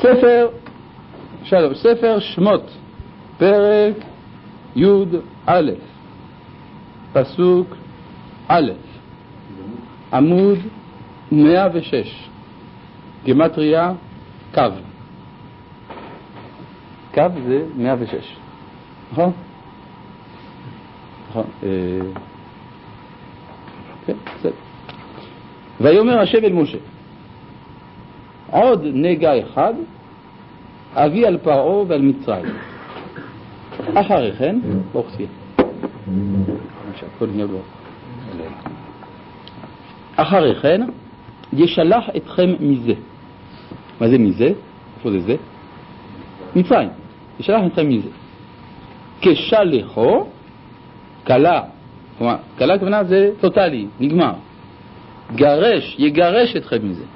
ספר שמות, פרק י' א', פסוק א', עמוד 106, גמטריה קו. קו זה 106, נכון? נכון. כן, בסדר. ויאמר השם אל משה, עוד נגע אחד אביא על פרעה ועל מצרים. אחרי כן, ברוך תהיה. אחרי כן ישלח אתכם מזה. מה זה מזה? איפה זה זה? מצרים. ישלח אתכם מזה. כשלחו, קלה. כלומר, קלה כוונה זה טוטלי, נגמר. גרש, יגרש אתכם מזה.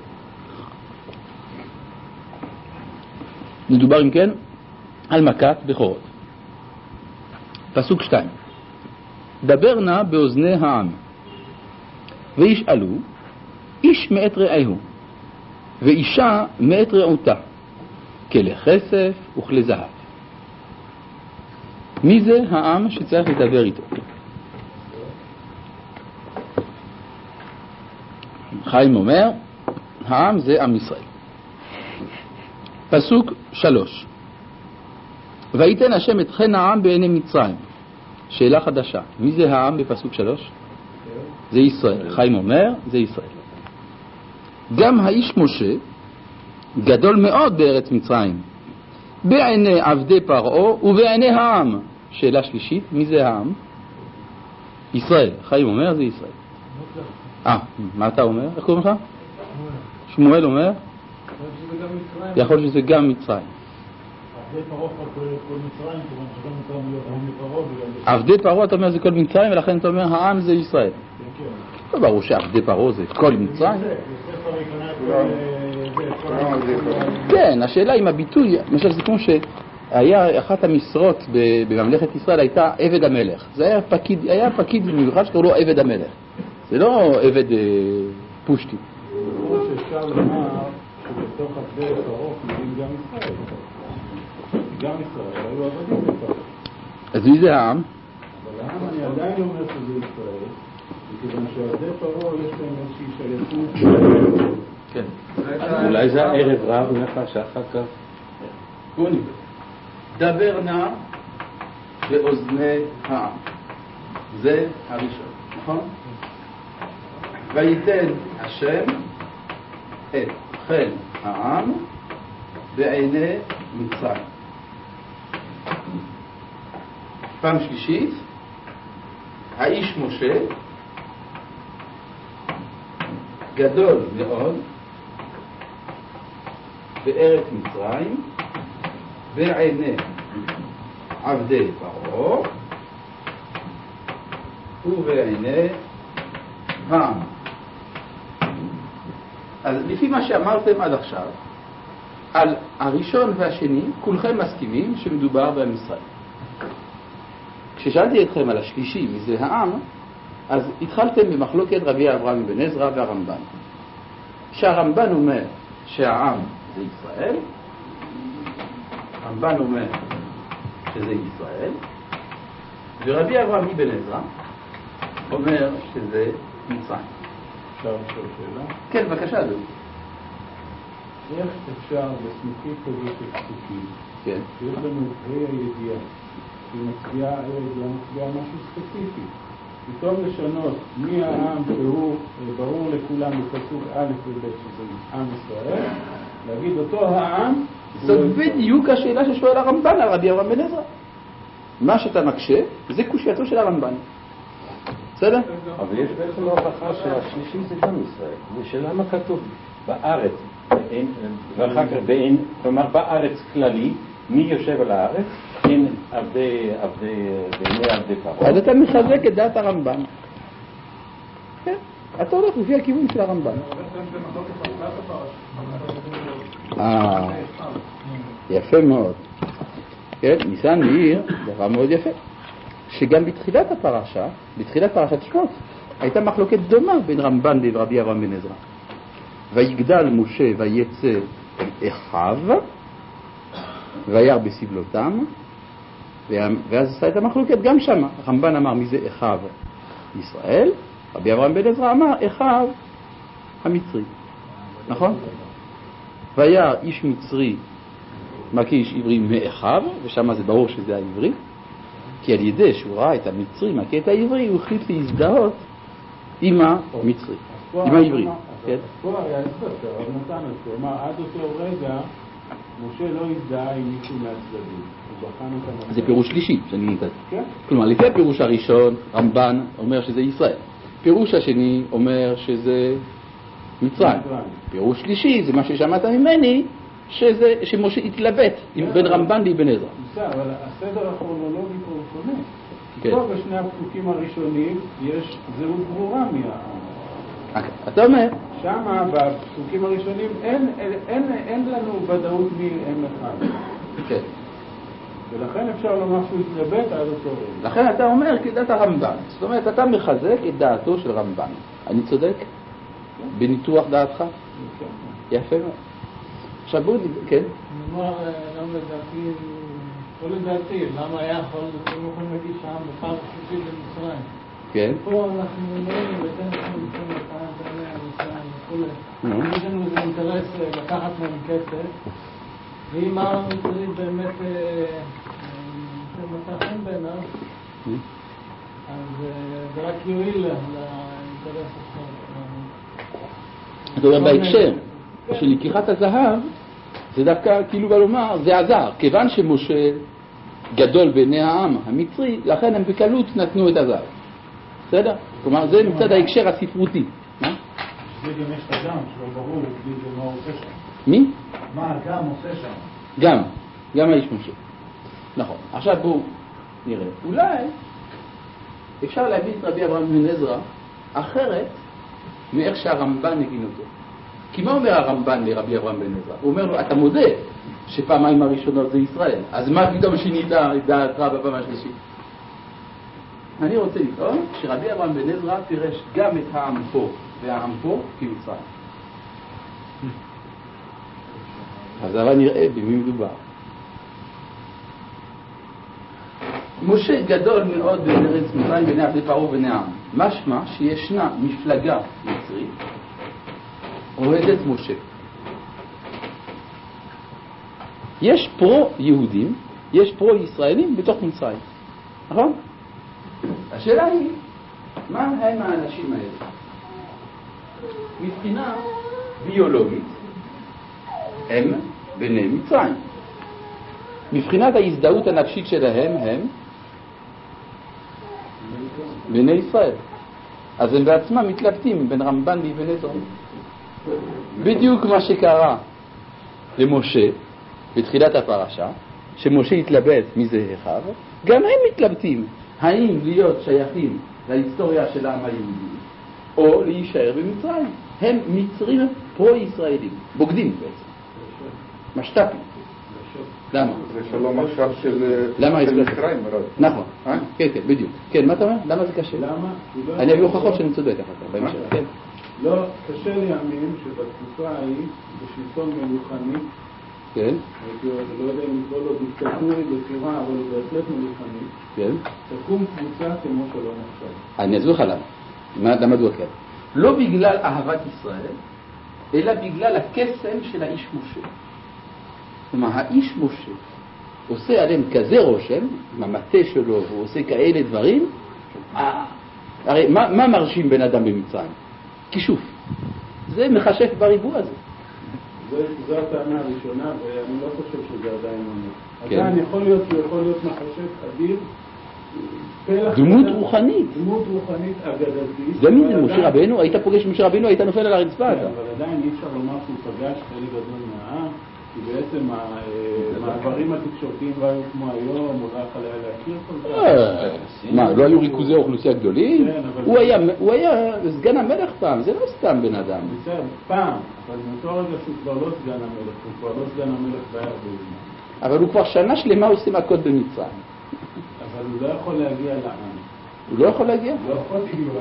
מדובר אם כן על מכת בכורות. פסוק 2. דבר נא באוזני העם וישאלו איש מאת רעהו ואישה מאת רעותה כלי כסף וכלי זהב. מי זה העם שצריך לדבר איתו? חיים אומר העם זה עם ישראל. פסוק 3. ויתן השם את חן העם בעיני מצרים. שאלה חדשה, מי זה העם בפסוק 3? זה ישראל. חיים אומר זה ישראל. גם האיש משה גדול מאוד בארץ מצרים בעיני עבדי פרעה ובעיני העם. שאלה שלישית, מי זה העם? ישראל. חיים אומר זה ישראל. מה אתה אומר? איך קוראים לך? שמואל אומר יכול שזה גם מצרים. עבדי פרעה אתה אומר זה כל מצרים ולכן אתה אומר העם זה ישראל. לא ברור שעבדי פרעה זה כל מצרים. כן, השאלה עם הביטוי, למשל זה כמו שהיה אחת המשרות בממלכת ישראל הייתה עבד המלך. זה היה פקיד במיוחד שקראו לו עבד המלך. זה לא עבד פושטי. אפשר לומר שבתוך עבדי פרעה כלולים גם ישראל. גם ישראל, היו עבדים בפרעה. אז מי זה העם? אבל העם אני עדיין אומר שזה ישראל, מכיוון שעבדי פרעה יש להם איזושהי שייכות. כן. אולי זה הערב רב לך שאחר כך. קוני, דבר נא באוזני העם. זה הראשון, נכון? ויתן השם את חן העם בעיני מצרים. פעם שלישית, האיש משה גדול מאוד בארץ מצרים בעיני עבדי פרעה ובעיני העם. אז לפי מה שאמרתם עד עכשיו, על הראשון והשני כולכם מסכימים שמדובר בעם ישראל. כששאלתי אתכם על השלישי, מי זה העם, אז התחלתם במחלוקת רבי אברהם בן עזרא והרמב"ן. שהרמב"ן אומר שהעם זה ישראל, הרמב"ן אומר שזה ישראל, ורבי אברהם בן עזרא אומר שזה מצרים. אפשר לשאול שאלה? כן, בבקשה אדוני. איך אפשר בסמוכית כזאת של פסוקים, כן. שיש לנו את הידיעה, שהיא מצביעה, הידיעה מצביעה משהו ספציפי, פתאום לשנות מי העם שהוא ברור לכולם בפסוק א' וב' שזה עם ישראל, להגיד אותו העם זאת בדיוק השאלה ששואל הרמב"ן על רבי אברהם בן עזרא. מה שאתה מקשה זה קושייתו של הרמב"ן. בסדר? אבל יש בעצם ההוכחה שהשלישי זה גם ישראל. ושאלה מה כתוב בארץ, ואחר כך כלומר בארץ כללי, מי יושב על הארץ? אין עבדי פרעה. אז אתה מחזק את דעת הרמב"ן. כן, אתה הולך לפי הכיוון של הרמב"ן. יפה מאוד. כן, ניסן מאיר דבר מאוד יפה. שגם בתחילת הפרשה, בתחילת פרשת שמות, הייתה מחלוקת דומה בין רמב"ן לרבי אברהם בן עזרא. ויגדל משה ויצא אחיו, וירא בסבלותם, ואז עשה את המחלוקת גם שם. הרמב"ן אמר מי זה אחיו ישראל, רבי אברהם בן עזרא אמר אחיו המצרי, נכון? וירא איש מצרי מכה איש עברי מאחיו, ושם זה ברור שזה העברי, כי על ידי שהוא ראה את המצרי מכה את העברי, הוא החליט להזדהות עם המצרי, עם העברי. פה היה הסבר, הרב נתן אז הוא אמר, עד אותו רגע משה לא הזדהה עם מישהו מהצדדים, הוא בחן אותם. זה פירוש שלישי שאני נתתי. כן? כלומר, לפי הפירוש הראשון, רמב"ן אומר שזה ישראל. פירוש השני אומר שזה מצרים. פירוש שלישי זה מה ששמעת ממני, שמשה התלבט בין רמב"ן לאבן עזרא. בסדר, אבל הסדר הכרונולוגי פה הוא שונה. כן. פה בשני הפסוקים הראשונים יש זהות ברורה מהעם. אתה אומר? שמה בפסוקים הראשונים אין לנו ודאות מי הם אחד. כן. ולכן אפשר לומר שהוא התלבט עד אותו רגע. לכן אתה אומר כדעת הרמב"ן. זאת אומרת, אתה מחזק את דעתו של רמב"ן. אני צודק? בניתוח דעתך? יפה מאוד. עכשיו בואו נגיד, כן? אני אומר, גם לדעתי, לא לדעתי, למה היה יכול להגיד שהעם בפעם שלישית במצרים? כן. פה אנחנו אומרים, ותן לכם לפעמים לפעם בעלי המצרים וכו'. יש לנו איזה אינטרס לקחת מהם כסף, ואם העם המצרי באמת מצא חן בעיניו, אז זה רק יועיל לאינטרס אחר. זאת אומרת, בהקשר של לקיחת הזהב, זה דווקא כאילו בא לומר, זה עזר. כיוון שמשה גדול בעיני העם המצרי, לכן הם בקלות נתנו את הזהב. בסדר? כלומר, זה מצד ההקשר הספרותי. זה גם יש את הגם שלא ברור, כי זה מה עושה שם. מי? מה הגם עושה שם? גם האיש משה. נכון. עכשיו בואו נראה. אולי אפשר להבין את רבי אברהם בן עזרא אחרת מאיך שהרמב"ן הבין אותו. כי מה אומר הרמב"ן לרבי אברהם בן עזרא? הוא אומר לו, אתה מודה שפעמיים הראשונות זה ישראל, אז מה פתאום שינית את דעתך בפעם השלישית? אני רוצה לטעון שרבי אברהם בן עזרא פירש גם את העם פה והעם פה כמצרים. אז אבל נראה במי מדובר. משה גדול מאוד בארץ מצרים בני עבדי פרעה ובני העם. משמע שישנה מפלגה מצרית אוהדת משה. יש פרו-יהודים, יש פרו-ישראלים בתוך מצרים. נכון? השאלה היא, מה הם האנשים האלה? מבחינה ביולוגית, הם בני מצרים. מבחינת ההזדהות הנפשית שלהם, הם בני ישראל. אז הם בעצמם מתלבטים בין רמב"ן לאבן עזרא. בדיוק מה שקרה למשה בתחילת הפרשה, שמשה התלבט מי זה אחיו, גם הם מתלבטים האם להיות שייכים להיסטוריה של העם היהודי או להישאר במצרים. הם מצרים פרו-ישראלים, בוגדים בעצם, משת"פים. למה? זה שלום עכשיו של מצרים. נכון, כן, בדיוק. כן, מה אתה אומר? למה זה קשה? אני אביא הוכחות שאני צודק אחר כך בהמשך. כן. לא, קשה להאמין שבתקופה ההיא, בשלטון מלוכני, כן. לא יודע אם לקרוא לו דיקטטורי בצורה, אבל הוא בהחלט מלוכני, כן. תקום קבוצה כמו שלום עכשיו. אני אסביר לך למה. למה מדוע כן? לא בגלל אהבת ישראל, אלא בגלל הקסם של האיש משה. כלומר, האיש משה עושה עליהם כזה רושם, עם המטה שלו, הוא עושה כאלה דברים, הרי מה מרשים בן אדם במצרים? כישוף. זה מחשף בריבוע הזה. זו הטענה הראשונה, ואני לא חושב שזה עדיין אומר. כן. עדיין יכול להיות מחשב אדיר, דמות רוחנית. דמות רוחנית אגדתית. זה מי זה משה רבנו? היית פוגש משה רבנו, היית נופל על הרצפה. אבל עדיין אי אפשר לומר שהוא פגש חלק גדול מהעם, כי בעצם המעברים התקשורתיים לא היו כמו היום, הוא לא יכול היה להכיר כל כך. מה, לא היו ריכוזי אוכלוסייה גדולים? הוא היה סגן המלך פעם, זה לא סתם בן אדם. בסדר, פעם, אבל מאותו רגע שהוא כבר לא סגן המלך, הוא כבר לא סגן המלך בעיה בזמן. אבל הוא כבר שנה שלמה עושה מכות במצרים. אבל הוא לא יכול להגיע לעם. הוא לא יכול להגיע? לא יכול להגיע לעם.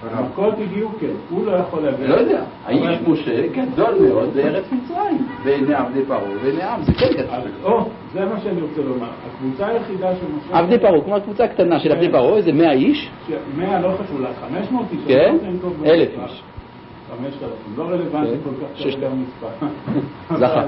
המכות הגיעו כן, הוא לא יכול להגיד. לא יודע, האיש משה גדול מאוד בארץ מצרים, בעיני עבדי פרעה ובעיני העם, זה כן כתוב. זה מה שאני רוצה לומר. הקבוצה היחידה של משה... עבדי פרעה, כמו הקבוצה הקטנה של עבדי פרעה, איזה 100 איש? 100 לא חשוב, 500 איש. כן, 1,000 איש. 5,000, לא רלוונטי כל כך יותר מספר. זכה.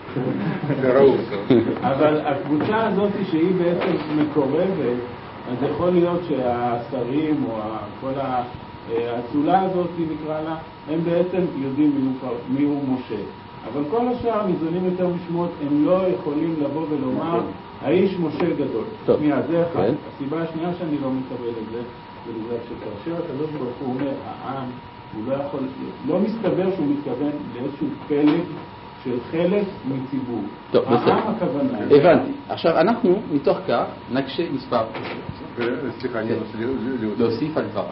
אבל הקבוצה הזאת שהיא בעצם מקורבת, אז יכול להיות שהשרים או כל האצולה הזאת נקרא לה, הם בעצם יודעים מי הוא משה. אבל כל השאר ניזונים יותר משמעות, הם לא יכולים לבוא ולומר האיש משה גדול. זה אחד. הסיבה השנייה שאני לא מקבל את זה, זה בגלל שכאשר הקדוש ברוך הוא אומר העם, הוא לא יכול, לא מסתבר שהוא מתכוון לאיזשהו פלג של חלק מציבור. טוב, בסדר. העם הכוונה. הבנתי. עכשיו אנחנו מתוך כך נקשה מספר. סליחה, אני רוצה להוסיף על דבר.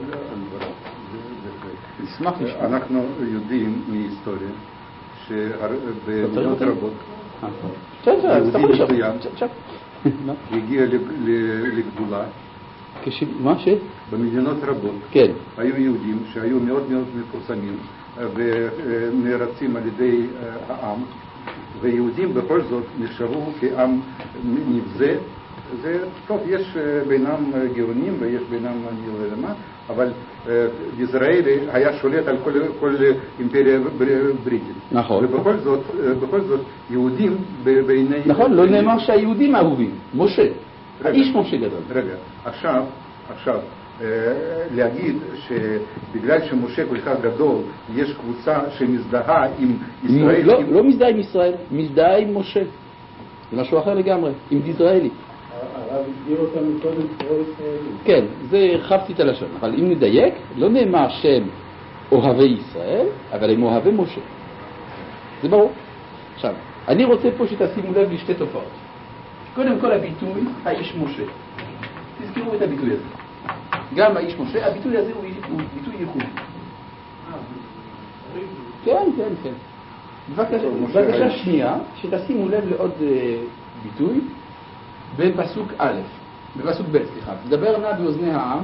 נשמח לשמוע. אנחנו יודעים מהיסטוריה שבמדינות רבות יהודי מסוים הגיע לגדולה. מה ש? במדינות רבות כן. היו יהודים שהיו מאוד מאוד מפורסמים ונערצים על ידי העם, ויהודים בכל זאת נחשבו כעם נבזה. זה טוב, יש בינם גאונים ויש בינם אני לא יודע מה, אבל ישראל היה שולט על כל אימפריה בריטית. נכון. ובכל זאת יהודים בעיני... נכון, לא נאמר שהיהודים אהובים, משה. האיש משה גדול. רגע, עכשיו להגיד שבגלל שמשה כל כך גדול יש קבוצה שמזדהה עם ישראל... לא מזדהה עם ישראל, מזדהה עם משה. זה משהו אחר לגמרי, עם ישראלי. הרב הגדיר אותם מקודם פרו-ישראלים. כן, זה הרחבתי את הלשון, אבל אם נדייק, לא נאמר שהם אוהבי ישראל, אבל הם אוהבי משה. זה ברור. עכשיו, אני רוצה פה שתשימו לב לשתי תופעות. קודם כל הביטוי, האיש משה. תזכרו את הביטוי הזה. גם האיש משה, הביטוי הזה הוא ביטוי ייחודי. כן. בבקשה שנייה, שתשימו לב לעוד ביטוי בפסוק א', בפסוק ב', סליחה. תדבר נא באוזני העם.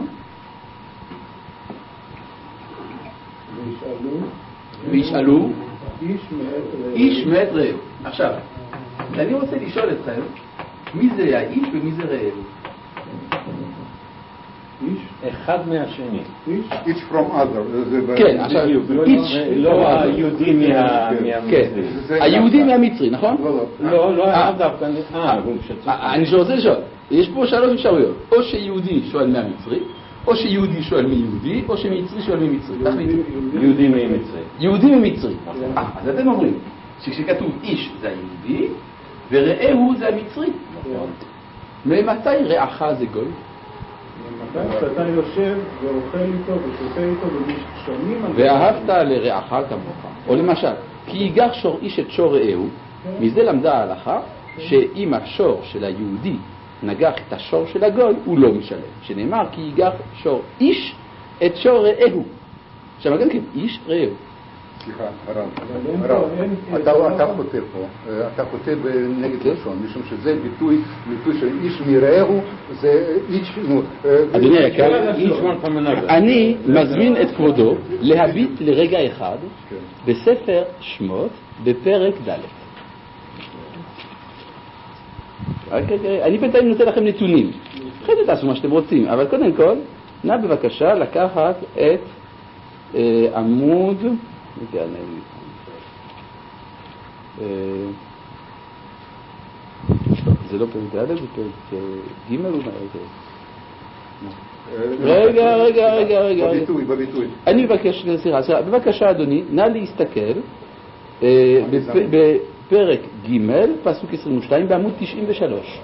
וישאלו איש מאת רעהו. עכשיו, אני רוצה לשאול אתכם, מי זה האיש ומי זה רעהו? איש אחד מהשני. איש from other. כן, עכשיו, לא היהודי מהמצרי. כן, היהודי מהמצרי, נכון? לא, דווקא. אני רוצה לשאול, יש פה שלוש אפשרויות, או שיהודי שואל מהמצרי, או שיהודי שואל מיהודי, או שמצרי שואל ממצרי. יהודי ממצרי. יהודי ממצרי. אז אתם אומרים שכשכתוב איש זה היהודי ורעהו זה המצרי. ממתי רעך זה גוי? שאתה יושב ואוכל איתו ושותה איתו ומשתנים על... ואהבת לרעך כמוך. או למשל, כי ייגח שור איש את שור רעהו, מזה למדה ההלכה שאם השור של היהודי נגח את השור של הגוי, הוא לא משלם. שנאמר כי ייגח שור איש את שור רעהו. עכשיו גם כן, איש רעהו. סליחה, הרב, אתה כותב פה, אתה כותב נגד לשון, משום שזה ביטוי של איש מרעהו, זה איש... אדוני היקר, אני מזמין את כבודו להביט לרגע אחד בספר שמות בפרק ד'. אני בינתיים נותן לכם נתונים, אחרי זה תעשו מה שאתם רוצים, אבל קודם כל, נא בבקשה לקחת את עמוד... זה לא פרק ד', זה פרק ג' רגע. בביטוי. אני מבקש, סליחה, בבקשה אדוני, נא להסתכל בפרק ג' פסוק 22 בעמוד 93.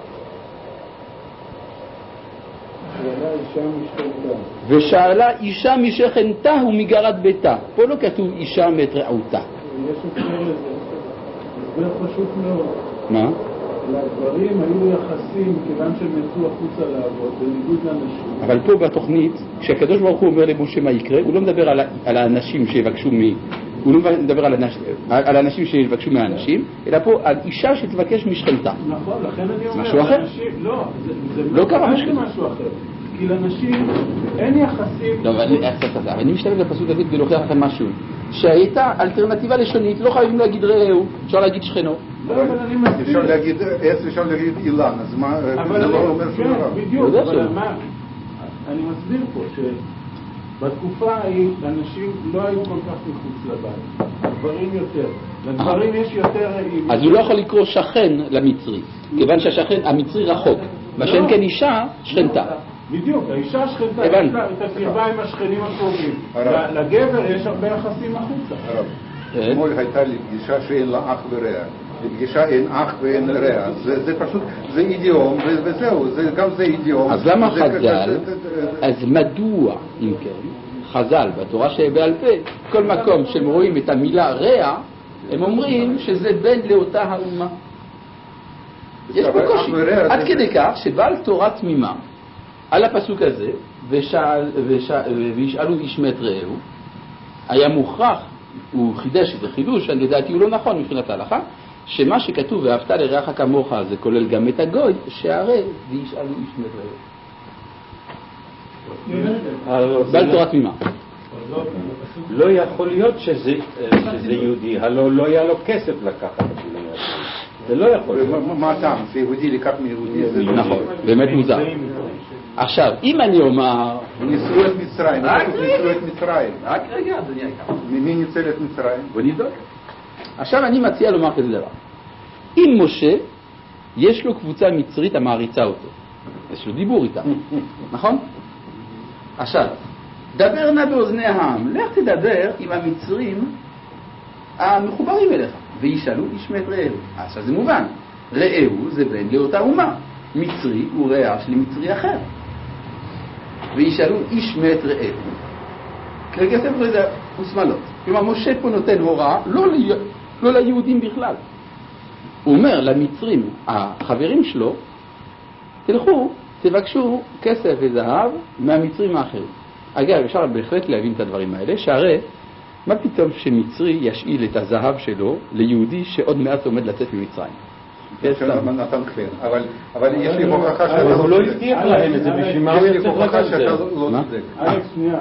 ושאלה אישה משכנתה ומגרת ביתה. פה לא כתוב אישה מאת רעותה. יש הסבר לזה, הסבר פשוט מאוד. מה? לגברים היו יחסים כיוון שהם יצאו החוצה לעבוד בניגוד לאנשים. אבל פה בתוכנית, כשהקדוש ברוך הוא אומר למשה מה יקרה, הוא לא מדבר על האנשים שיבקשו הוא לא מדבר על האנשים שיבקשו מהאנשים, אלא פה על אישה שתבקש משכנתה. נכון, לכן אני אומר... משהו אחר? לא, זה קרה משהו אחר. כי לנשים אין יחסים... לא, אבל אני משתמש בפסוק הזה כדי להוכיח לכם משהו. שהייתה אלטרנטיבה לשונית, לא חייבים להגיד רעהו, אפשר להגיד שכנו. לא, אבל אני מסביר. אפשר להגיד עץ, אפשר להגיד אילן, אז מה... אבל לא אומר שום דבר. בדיוק, אבל מה... אני מסביר פה שבתקופה ההיא אנשים לא היו כל כך מחוץ לבית. הגברים יותר. לגברים יש יותר... אז הוא לא יכול לקרוא שכן למצרי, כיוון שהשכן, המצרי רחוק. מה שאין כן אישה, שכנתה. בדיוק, האישה שכנתה, יש לה את הקרבה עם השכנים הקרובים. לגבר יש הרבה יחסים החוצה. אתמול הייתה לי פגישה שאין לה אח ורע. לפגישה אין אח ואין רע. זה פשוט, זה אידיום, וזהו, גם זה אידיום. אז למה חז"ל, אז מדוע, אם כן, חז"ל בתורה שבעל פה, כל מקום שהם רואים את המילה רע, הם אומרים שזה בן לאותה האומה. יש פה קושי. עד כדי כך שבעל תורה תמימה, על הפסוק הזה, וישאלו איש מת רעהו, היה מוכרח, הוא חידש את החידוש, אני לדעתי הוא לא נכון מבחינת ההלכה, שמה שכתוב ואהבת לרעך כמוך זה כולל גם את הגוי, שהרי וישאלו איש מת רעהו. בעל תורה תמימה. לא יכול להיות שזה יהודי, הלוא לא היה לו כסף לקחת את זה. זה לא יכול להיות. מה הטעם? שיהודי לקח מיהודי? נכון, באמת מוזר. עכשיו, אם אני אומר... ניסו את מצרים, ניסו את מצרים. רק רגע, אדוני היקר. ממי ניצל את מצרים? בוא נבדוק. עכשיו אני מציע לומר כזה דבר. אם משה, יש לו קבוצה מצרית המעריצה אותו. יש לו דיבור איתה. נכון? עכשיו, דבר נא באוזני העם. לך תדבר עם המצרים המחוברים אליך. וישאלו איש מת רעהו. עכשיו זה מובן. רעהו זה בן לאותה אומה. מצרי הוא רע של מצרי אחר. וישאלו איש מת רעהו. כרגע זה ושמאלות. כלומר, משה פה נותן הוראה לא ליהודים בכלל. הוא אומר למצרים, החברים שלו, תלכו, תבקשו כסף וזהב מהמצרים האחרים. אגב, אפשר בהחלט להבין את הדברים האלה, שהרי מה פתאום שמצרי ישאיל את הזהב שלו ליהודי שעוד מעט עומד לצאת ממצרים? נתן כפר, אבל יש לי הוכחה שאתה הוא לא הבטיח להם את זה, בשביל מה הוא יצטרך לקחת את זה? לא צודק. אלכס, שנייה.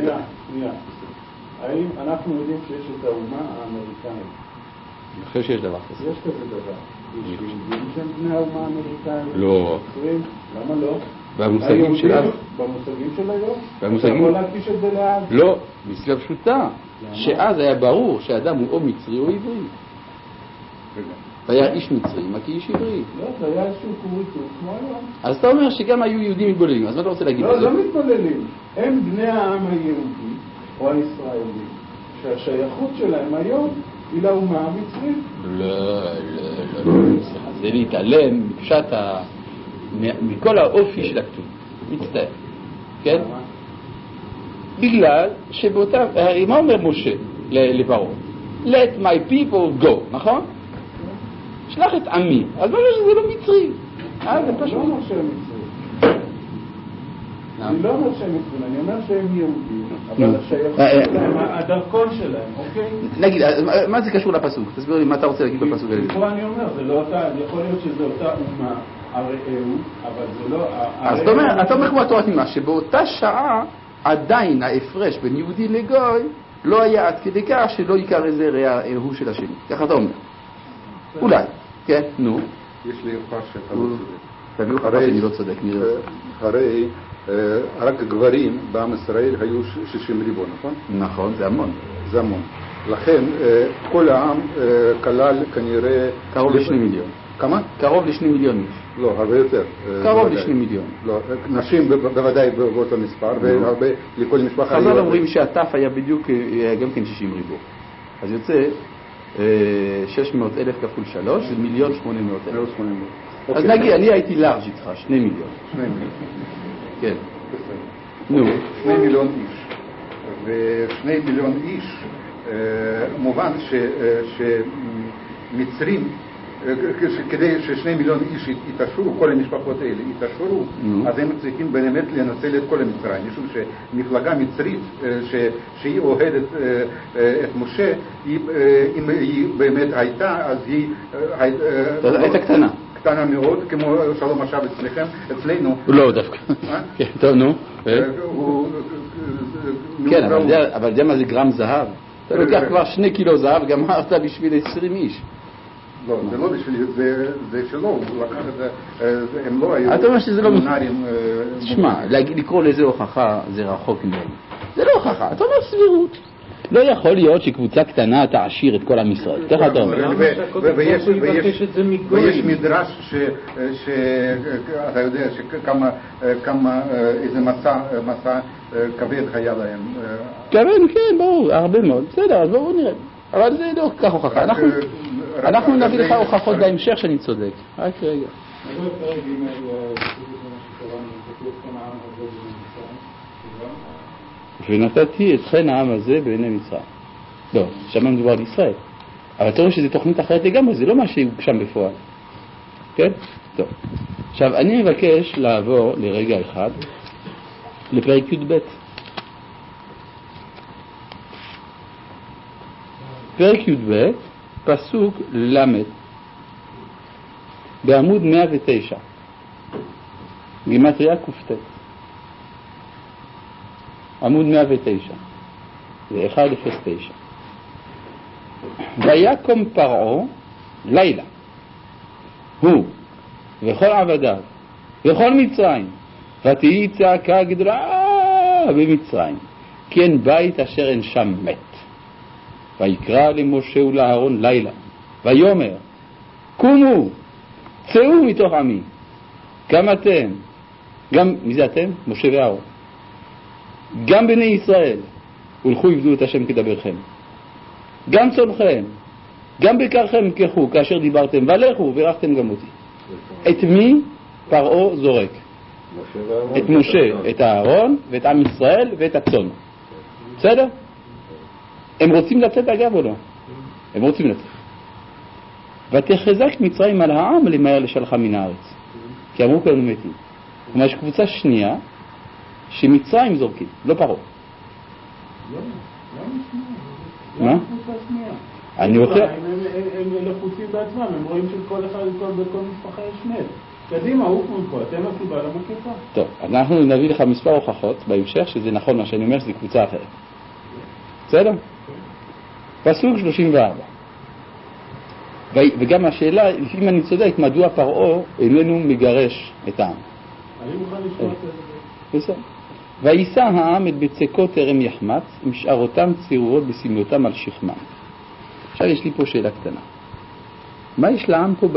האם אנחנו יודעים שיש את האומה האמריקאית? אני חושב שיש דבר כזה. יש כזה דבר. יש יהודים שהם בני האומה האמריקאית? לא. למה לא? והמושגים של אז? במושגים של היום? והמושגים... אתה יכול להקדיש את זה לאז? לא, מסיבה פשוטה. שאז היה ברור שהאדם הוא או מצרי או עברי. והיה איש מצרי, מה כי איש עברי? לא, זה היה איזשהו קוריטור, כמו היום. אז אתה אומר שגם היו יהודים מתבוללים, אז מה אתה רוצה להגיד? לא מתבוללים. הם בני העם היהודי, או הישראלי, שהשייכות שלהם היום היא לאומה המצרית. לא, סליחה, זה להתעלם מכל האופי של הכתוב. מצטער, כן? בגלל שבאותה, הרי מה אומר משה לפרעה? Let my people go, נכון? שלח את עמי, אז מה שזה לא מצרי? זה פשוט. אני לא אומר שהם מצרים. אני לא אומר שהם מצרים, אני אומר שהם יהודים, אבל השייכות שלהם, הדרכון שלהם, אוקיי? נגיד, מה זה קשור לפסוק? תסביר לי מה אתה רוצה להגיד בפסוק הזה. פה אני אומר, זה לא אותה, יכול להיות שזה אותה אומה, הרעהו, אבל זה לא... אז אתה אומר כמו התורה תמימה, שבאותה שעה עדיין ההפרש בין יהודי לגוי לא היה עד כדי כך שלא יקר איזה רעהו של השני. ככה אתה אומר. אולי, כן, נו. יש לי הוכחה שאתה לא צודק. תביאו הוכחה שאני לא צודק, נראה. הרי רק גברים בעם ישראל היו 60 ריבון, נכון? נכון, זה המון. זה המון. לכן כל העם כלל כנראה... קרוב ל2 מיליון. כמה? קרוב ל2 מיליון איש. לא, הרבה יותר. קרוב ל2 מיליון. לא, נשים בוודאי באותו מספר, והרבה לכל משפחה... חז"ל אומרים שהטף היה בדיוק גם כן 60 ריבוע. אז יוצא 600,000 כפול 3, זה 1,800,000. אז נגיד, אני הייתי לארג' איתך, 2 מיליון. 2 מיליון. כן. נו. 2 מיליון איש. ו2 מיליון איש, מובן שמצרים, כדי ש2 מיליון איש יתעשרו, כל המשפחות האלה יתעשרו, אז הם צריכים באמת לנצל את כל המצרים, משום שמפלגה מצרית שהיא אוהדת את משה, אם היא באמת הייתה, אז היא הייתה קטנה. קטנה מאוד, כמו שלום עכשיו אצלנו. לא דווקא. כן, טוב, נו. כן, אבל יודע מה זה גרם זהב? אתה לוקח כבר 2 קילו זהב, גמרת בשביל 20 איש. לא, זה לא בשביל, זה שלו, הוא לקח את זה, הם לא היו... אתה אומר שזה לא... מונרים... תשמע, לקרוא לזה הוכחה זה רחוק ממנו. זה לא הוכחה, אתה אומר סבירות. לא יכול להיות שקבוצה קטנה תעשיר את כל עם ישראל. ככה אתה אומר. ויש מדרש שאתה יודע שכמה איזה מסע כבד היה להם. כן, ברור, הרבה מאוד. בסדר, אז בואו נראה. אבל זה לא כך הוכחה. אנחנו נביא לך הוכחות בהמשך שאני צודק. רק רגע. ונתתי אתכן העם הזה בעיני מצרים. לא, שם מדובר על ישראל. אבל אתה רואה שזו תוכנית אחרת לגמרי, זה לא מה שהוגשם בפועל. כן? טוב. עכשיו, אני מבקש לעבור לרגע אחד לפרק י"ב. פרק י"ב, פסוק למד, בעמוד 109, גימטריה קופטת. עמוד 109, זה 109. ויקום פרעה לילה, הוא וכל עבדיו וכל מצרים, ותהי צעקה גדולה במצרים, כי אין בית אשר אין שם מת. ויקרא למשה ולאהרון לילה, ויאמר, קומו, צאו מתוך עמי, גם אתם, גם, מי זה אתם? משה ואהרון. גם בני ישראל, הולכו עבדו את השם כדברכם. גם צונכם, גם בקרכם קחו, כאשר דיברתם, ולכו ורכתם גם אותי. את מי פרעה זורק? את משה, את האהרון, ואת עם ישראל, ואת הצאן. בסדר? הם רוצים לצאת אגב או לא? הם רוצים לצאת. ותחזק מצרים על העם למהר לשלחה מן הארץ. כי אמרו כולנו מתים. כלומר, יש קבוצה שנייה שמצרים זורקים, לא פרעה. מה? אני רוצה... הם לחוצים בעצמם, הם רואים שכל אחד בכל משפחה יש מת. קדימה, הוא מפה, אתם הסיבה למקיפה. טוב, אנחנו נביא לך מספר הוכחות בהמשך שזה נכון מה שאני אומר, שזה קבוצה אחרת. בסדר? פסוק 34. וגם השאלה, לפעמים אני צודק, מדוע פרעה איננו מגרש את העם? אני מוכן לשמוע את זה. בסדר. וישא העם את בצקות תרם יחמץ, עם שערותם צירורות בסמלותם על שכמם. עכשיו יש לי פה שאלה קטנה. מה יש לעם פה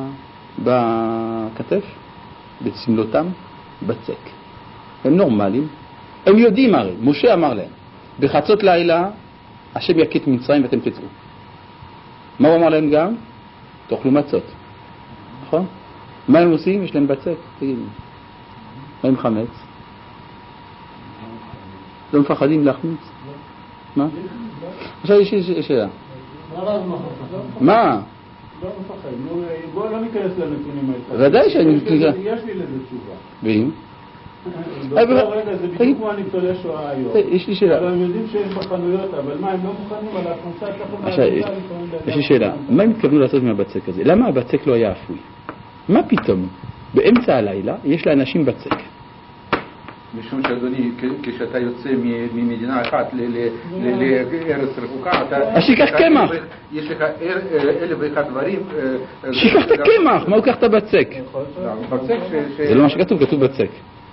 בכתף? בסמלותם? בצק. הם נורמליים. הם יודעים הרי, משה אמר להם, בחצות לילה השם יקט מצרים ואתם תצאו. מה הוא אמר להם גם? תאכלו מצות. נכון? מה הם עושים? יש להם בצק. תגידו. מה עם חמץ? לא מפחדים להחמיץ? מה? עכשיו יש לי שאלה. מה? לא מפחד. בואו לא ניכנס לנתונים האלה. ודאי שאני... יש לי לזה תשובה. ואם? רגע, זה בדיוק כמו הניצולי שואה היום. יש לי שאלה. אבל הם יודעים שיש בחנויות, אבל מה, הם לא מוכנים על ההכנסה? יש לי שאלה. מה הם התכוונו לעשות מהבצק הזה? למה הבצק לא היה אפוי? מה פתאום? באמצע הלילה יש לאנשים בצק. משום שאדוני, כשאתה יוצא ממדינה אחת לארץ רחוקה, אז שיקח קמח. יש לך 1,001 דברים. שיקח את הקמח, מה הוא קח את הבצק? זה לא מה שכתוב, כתוב בצק.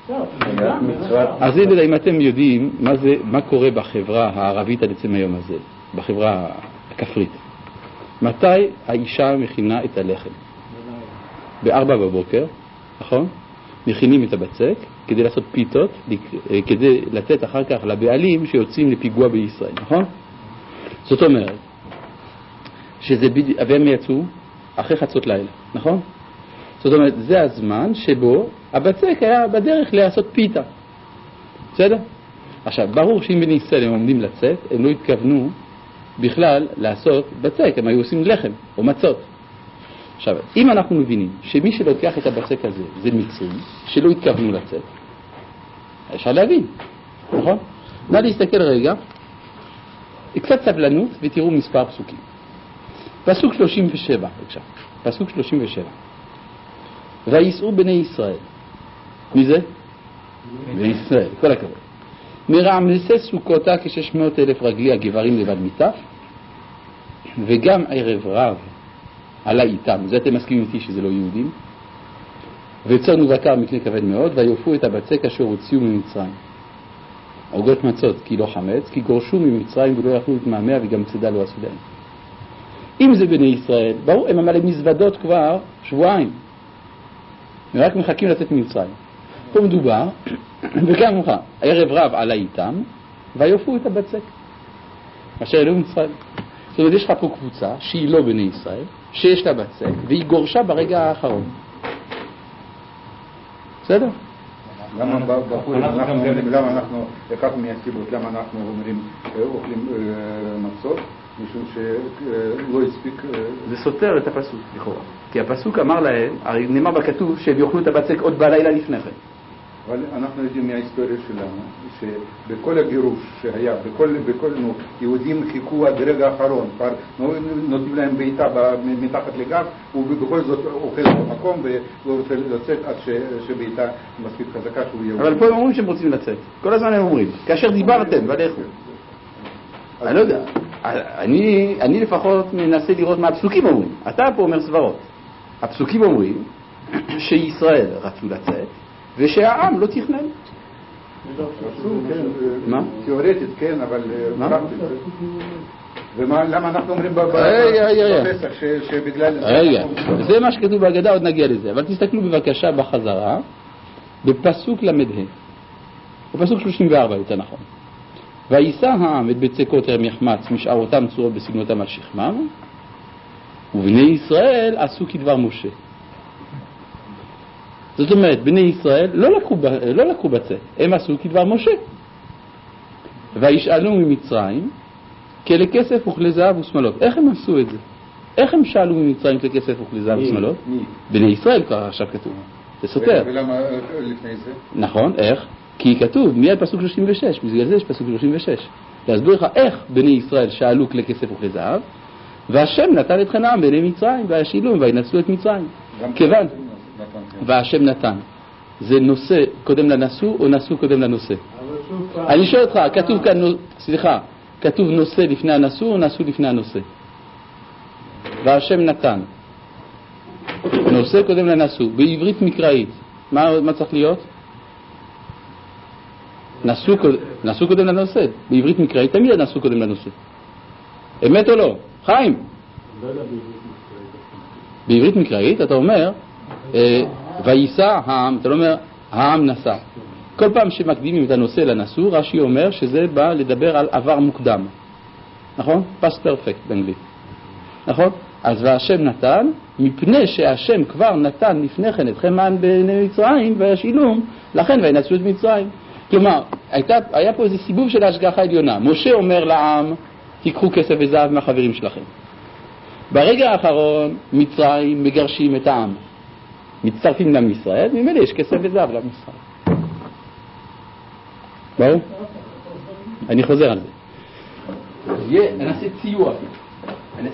אז אם אתם יודעים מה קורה בחברה הערבית עד עצם היום הזה, בחברה הכפרית, מתי האישה מכינה את הלחם? 4 בבוקר, נכון? מכינים את הבצק כדי לעשות פיתות, כדי לתת אחר כך לבעלים שיוצאים לפיגוע בישראל, נכון? זאת אומרת, והם יצאו אחרי חצות לילה, נכון? זאת אומרת, זה הזמן שבו הבצק היה בדרך לעשות פיתה. בסדר? עכשיו, ברור שאם בני ישראל הם עומדים לצאת, הם לא התכוונו בכלל לעשות בצק, הם היו עושים לחם או מצות. עכשיו, אם אנחנו מבינים שמי שלוקח את הבצק הזה זה מצרים, שלא התכוונו לצאת, אפשר להבין, נכון? נא להסתכל רגע, קצת סבלנות ותראו מספר פסוקים. פסוק 37, בבקשה. פסוק 37. וייסעו בני ישראל. מי זה? בני ישראל, כל הכבוד. מרעמסי סוכותה כ600,000 רגלי הגברים לבד מיטף, וגם ערב רב עלה איתם, זה אתם מסכימים איתי שזה לא יהודים, וצאן ובקר מקנה כבד מאוד, ויופו את הבצק אשר הוציאו ממצרים. עוגות מצות כי לא חמץ, כי גורשו ממצרים ולא יכלו להתמהמה, וגם צידה לא עשו להם. אם זה בני ישראל, ברור, הם עמלי מזוודות כבר שבועיים, הם רק מחכים לצאת ממצרים. פה מדובר, וכאן ממך, ערב רב עלה איתם, ויופו את הבצק אשר אלו מצרים. זאת אומרת, יש לך פה קבוצה שהיא לא בני ישראל, שיש לה בצק, והיא גורשה ברגע האחרון. בסדר? למה בפורים אנחנו, אחת מהסיבות, למה אנחנו אוכלים מצות? משום שלא הספיק... זה סותר את הפסוק, לכאורה. כי הפסוק אמר להם, הרי נאמר בכתוב שהם יאכלו את הבצק עוד בלילה לפני כן. אבל אנחנו יודעים מההיסטוריה שלנו, שבכל הגירוש שהיה, בכל יהודים חיכו עד רגע האחרון, כבר נותנים להם בעיטה מתחת לגב, ובכל זאת אוכל במקום ולא רוצה לצאת עד שבעיטה מספיק חזקה שהוא יהודי. אבל פה הם אומרים שהם רוצים לצאת. כל הזמן הם אומרים, כאשר דיברתם, ולכו. אני לא יודע. אני לפחות מנסה לראות מה הפסוקים אומרים. אתה פה אומר סברות. הפסוקים אומרים שישראל רצו לצאת, ושהעם לא תכנן. מה? תיאורטית כן, אבל פרקטית. ולמה אנחנו אומרים בפסח שבגלל... רגע, זה מה שכתוב בהגדה, עוד נגיע לזה. אבל תסתכלו בבקשה בחזרה, בפסוק למ"ה. בפסוק 34 יותר נכון. וישא העם את בצקות ערם יחמץ משערותם צורות בסגנותם על שכמם, ובני ישראל עשו כדבר משה. זאת אומרת, בני ישראל לא לקחו בצק, הם עשו כדבר משה. וישאלו ממצרים כלי כסף וכלי זהב ושמלות. איך הם עשו את זה? איך הם שאלו ממצרים כלי כסף וכלי זהב ושמלות? בני ישראל כבר עכשיו כתוב. זה סותר. ולמה לפני זה? נכון, איך? כי כתוב מיד פסוק 36, בגלל זה יש פסוק 36. להסביר לך איך בני ישראל שאלו כלי כסף וכלי זהב, והשם נתן את חנעם בעיני מצרים, והשילום וינצלו את מצרים. כיוון, והשם נתן. זה נושא קודם לנשוא או נשוא קודם לנושא? אני שואל אותך, כתוב כאן, סליחה, כתוב נושא לפני הנשוא או נשוא לפני הנושא? והשם נתן. נושא קודם לנשוא. בעברית מקראית, מה צריך להיות? נשוא קודם לנושא. בעברית מקראית תמיד נשוא קודם לנושא. אמת או לא? חיים. בעברית מקראית אתה אומר וייסע העם, אתה לא אומר העם נסע. כל פעם שמקדימים את הנושא לנשוא, רש"י אומר שזה בא לדבר על עבר מוקדם. נכון? פסט פרפקט באנגלית. נכון? אז והשם נתן, מפני שהשם כבר נתן לפני כן את חנעם בעיני מצרים והשילום, לכן וינצלו את מצרים. כלומר, היה פה איזה סיבוב של ההשגחה העליונה. משה אומר לעם, תיקחו כסף וזהב מהחברים שלכם. ברגע האחרון, מצרים מגרשים את העם. מצטרפים לעם ישראל, ממילא יש כסף וזהב לעם ישראל. ברור? אני חוזר על זה. אני אעשה ציור אפילו.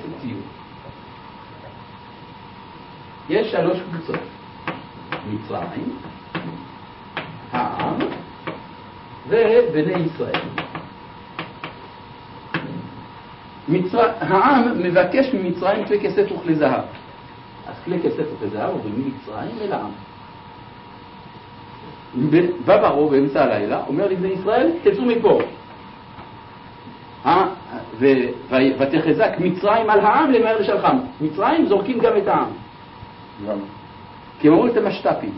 יש 3 קבוצות. מצרים, העם, ובני ישראל. העם מבקש ממצרים כלי כסף וכלי זהב. אז כלי כסף וכלי זהב עוברים ממצרים אל העם. וברו באמצע הלילה אומר לבני ישראל, תצאו מפה. ותחזק מצרים על העם למהר לשלחם. מצרים זורקים גם את העם. למה? כי הם אומרים את המשת"פים.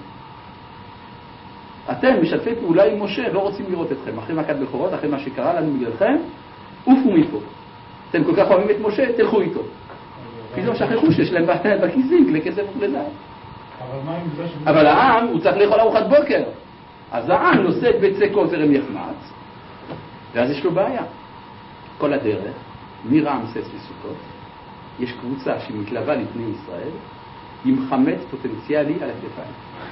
אתם משתפי פעולה עם משה, לא רוצים לראות אתכם. אחרי מכת בכורות, אחרי מה שקרה לנו בגללכם, עופו מפה. אתם כל כך אוהבים את משה, תלכו איתו. פתאום שכחו שיש להם בכיסים כלי כסף וכלי זהב. אבל העם, הוא צריך לאכול ארוחת בוקר. אז העם נושא את בצקות ערם יחמץ, ואז יש לו בעיה. כל הדרך, מרעמסס לסוכות, יש קבוצה שמתלווה לפני ישראל, עם חמץ פוטנציאלי על הכתפיים.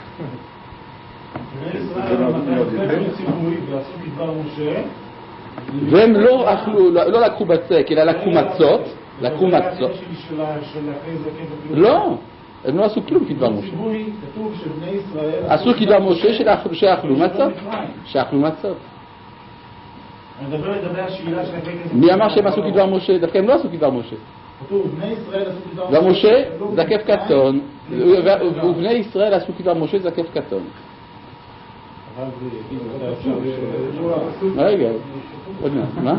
והם לא אכלו, לא לקחו בצק, אלא לקחו מצות. לא, הם לא עשו כלום כדבר משה. כתוב שבני ישראל עשו כדבר משה שאכלו מצות. שאכלו מצות. אני מדבר לגבי השאלה של הכסף. מי אמר שהם עשו כדבר משה? דווקא הם לא עשו כדבר משה. כתוב, בני ישראל עשו כדבר משה. ומשה זקף קטון. ובני ישראל עשו כדבר משה זקף קטון. רגע, עוד מעט, מה?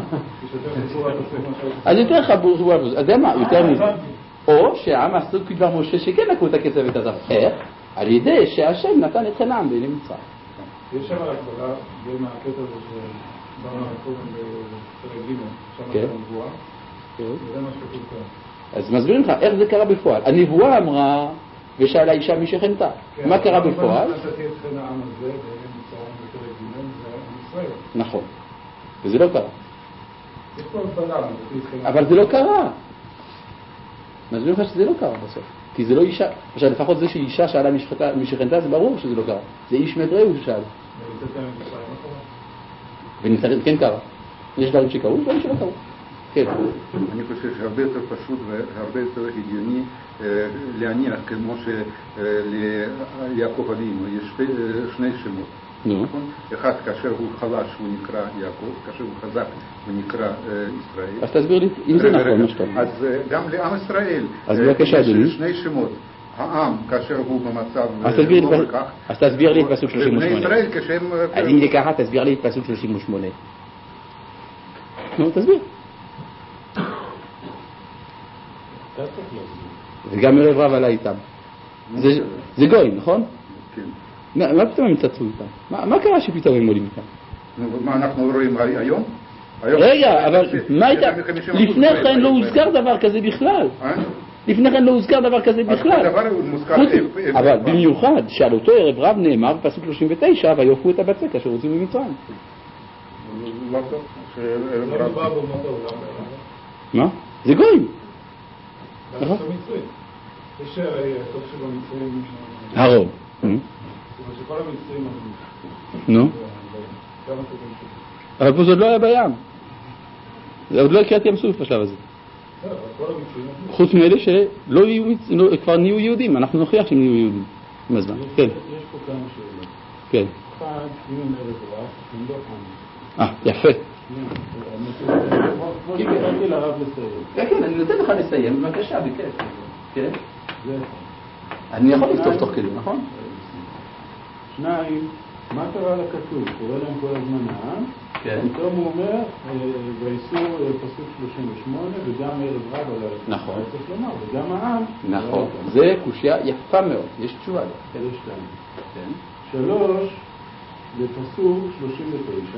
אז יותר חבור, אז זה מה, יותר מזה. או שהעם עשו כדבר משה שכן לקחו את הכסף ואת הזהב. איך? על ידי שהשם נתן את חינם בעיני מצרים. יש שם הקבלה בין הקטע הזה שדיברנו קודם בפרק ג' שם את הנבואה, וזה מה שכתוב כאן. אז מסבירים לך איך זה קרה בפועל. הנבואה אמרה ושאלה האישה מי שכנתה. מה קרה בפועל? נתתי את חן העם הזה בעיני מצרים בפרק ג' זה עם ישראל. נכון. וזה לא קרה. יש פה הקבלה. אבל זה לא קרה. מסבירים לך שזה לא קרה בסוף. כי זה לא אישה. עכשיו לפחות זה שאישה שאלה מי שכנתה זה ברור שזה לא קרה. זה איש מת רעהו ששאל. ונתן כן קרה. יש דברים שקרו ודברים שלא קרו. כן. אני חושב שהרבה יותר פשוט והרבה יותר הגיוני להניח כמו שליעקב אבינו יש שני שמות. אחד כאשר הוא חלש הוא נקרא יעקב, כאשר הוא חזק הוא נקרא ישראל. אז תסביר לי אם זה נכון מה שאתה אומר. אז גם לעם ישראל יש שני שמות. העם כאשר הוא במצב לא כך. אז תסביר לי את פסוק 38. ובני ישראל כשהם... אז אם זה ככה תסביר לי את פסוק 38. נו תסביר. וגם ערב רב עלה איתם. זה גויים, נכון? כן. מה פתאום הם צצו איתם? מה קרה שפתאום הם עולים איתם? מה אנחנו רואים היום? רגע, אבל מה הייתה? לפני כן לא הוזכר דבר כזה בכלל. לפני כן לא הוזכר דבר כזה בכלל. אבל במיוחד שעל אותו ערב רב נאמר פסוק 39 ויופו את הבצק אשר הוציאו ממצרים. מה? זה גויים. נכון? יש הטוב שבמצרים... הרוב. שכל המצרים... נו? אבל פה זה עוד לא היה בים. זה עוד לא הקראת ים סוף בשלב הזה. חוץ מאלה שכבר נהיו יהודים. אנחנו נוכיח שהם נהיו יהודים. עם הזמן. כן. יש פה כמה שאלות. כן. אחד, אם הם ערב רב, הם לא חיים. יפה. כמו שקראתי לרב לסיים. כן, אני נותן לך לסיים, בבקשה, בכיף. כן? זה אחד. אני יכול לכתוב תוך כדי, נכון? שניים, מה קרה לכתוב? קורא להם כל הזמן העם. כן. פתאום הוא אומר, ויסעו פסוק 38, וגם ערב רב עלה. נכון. צריך לומר, וגם העם. נכון. זה קושיה יפה מאוד. יש תשובה. זה שתיים. כן. 3, בפסוק 39,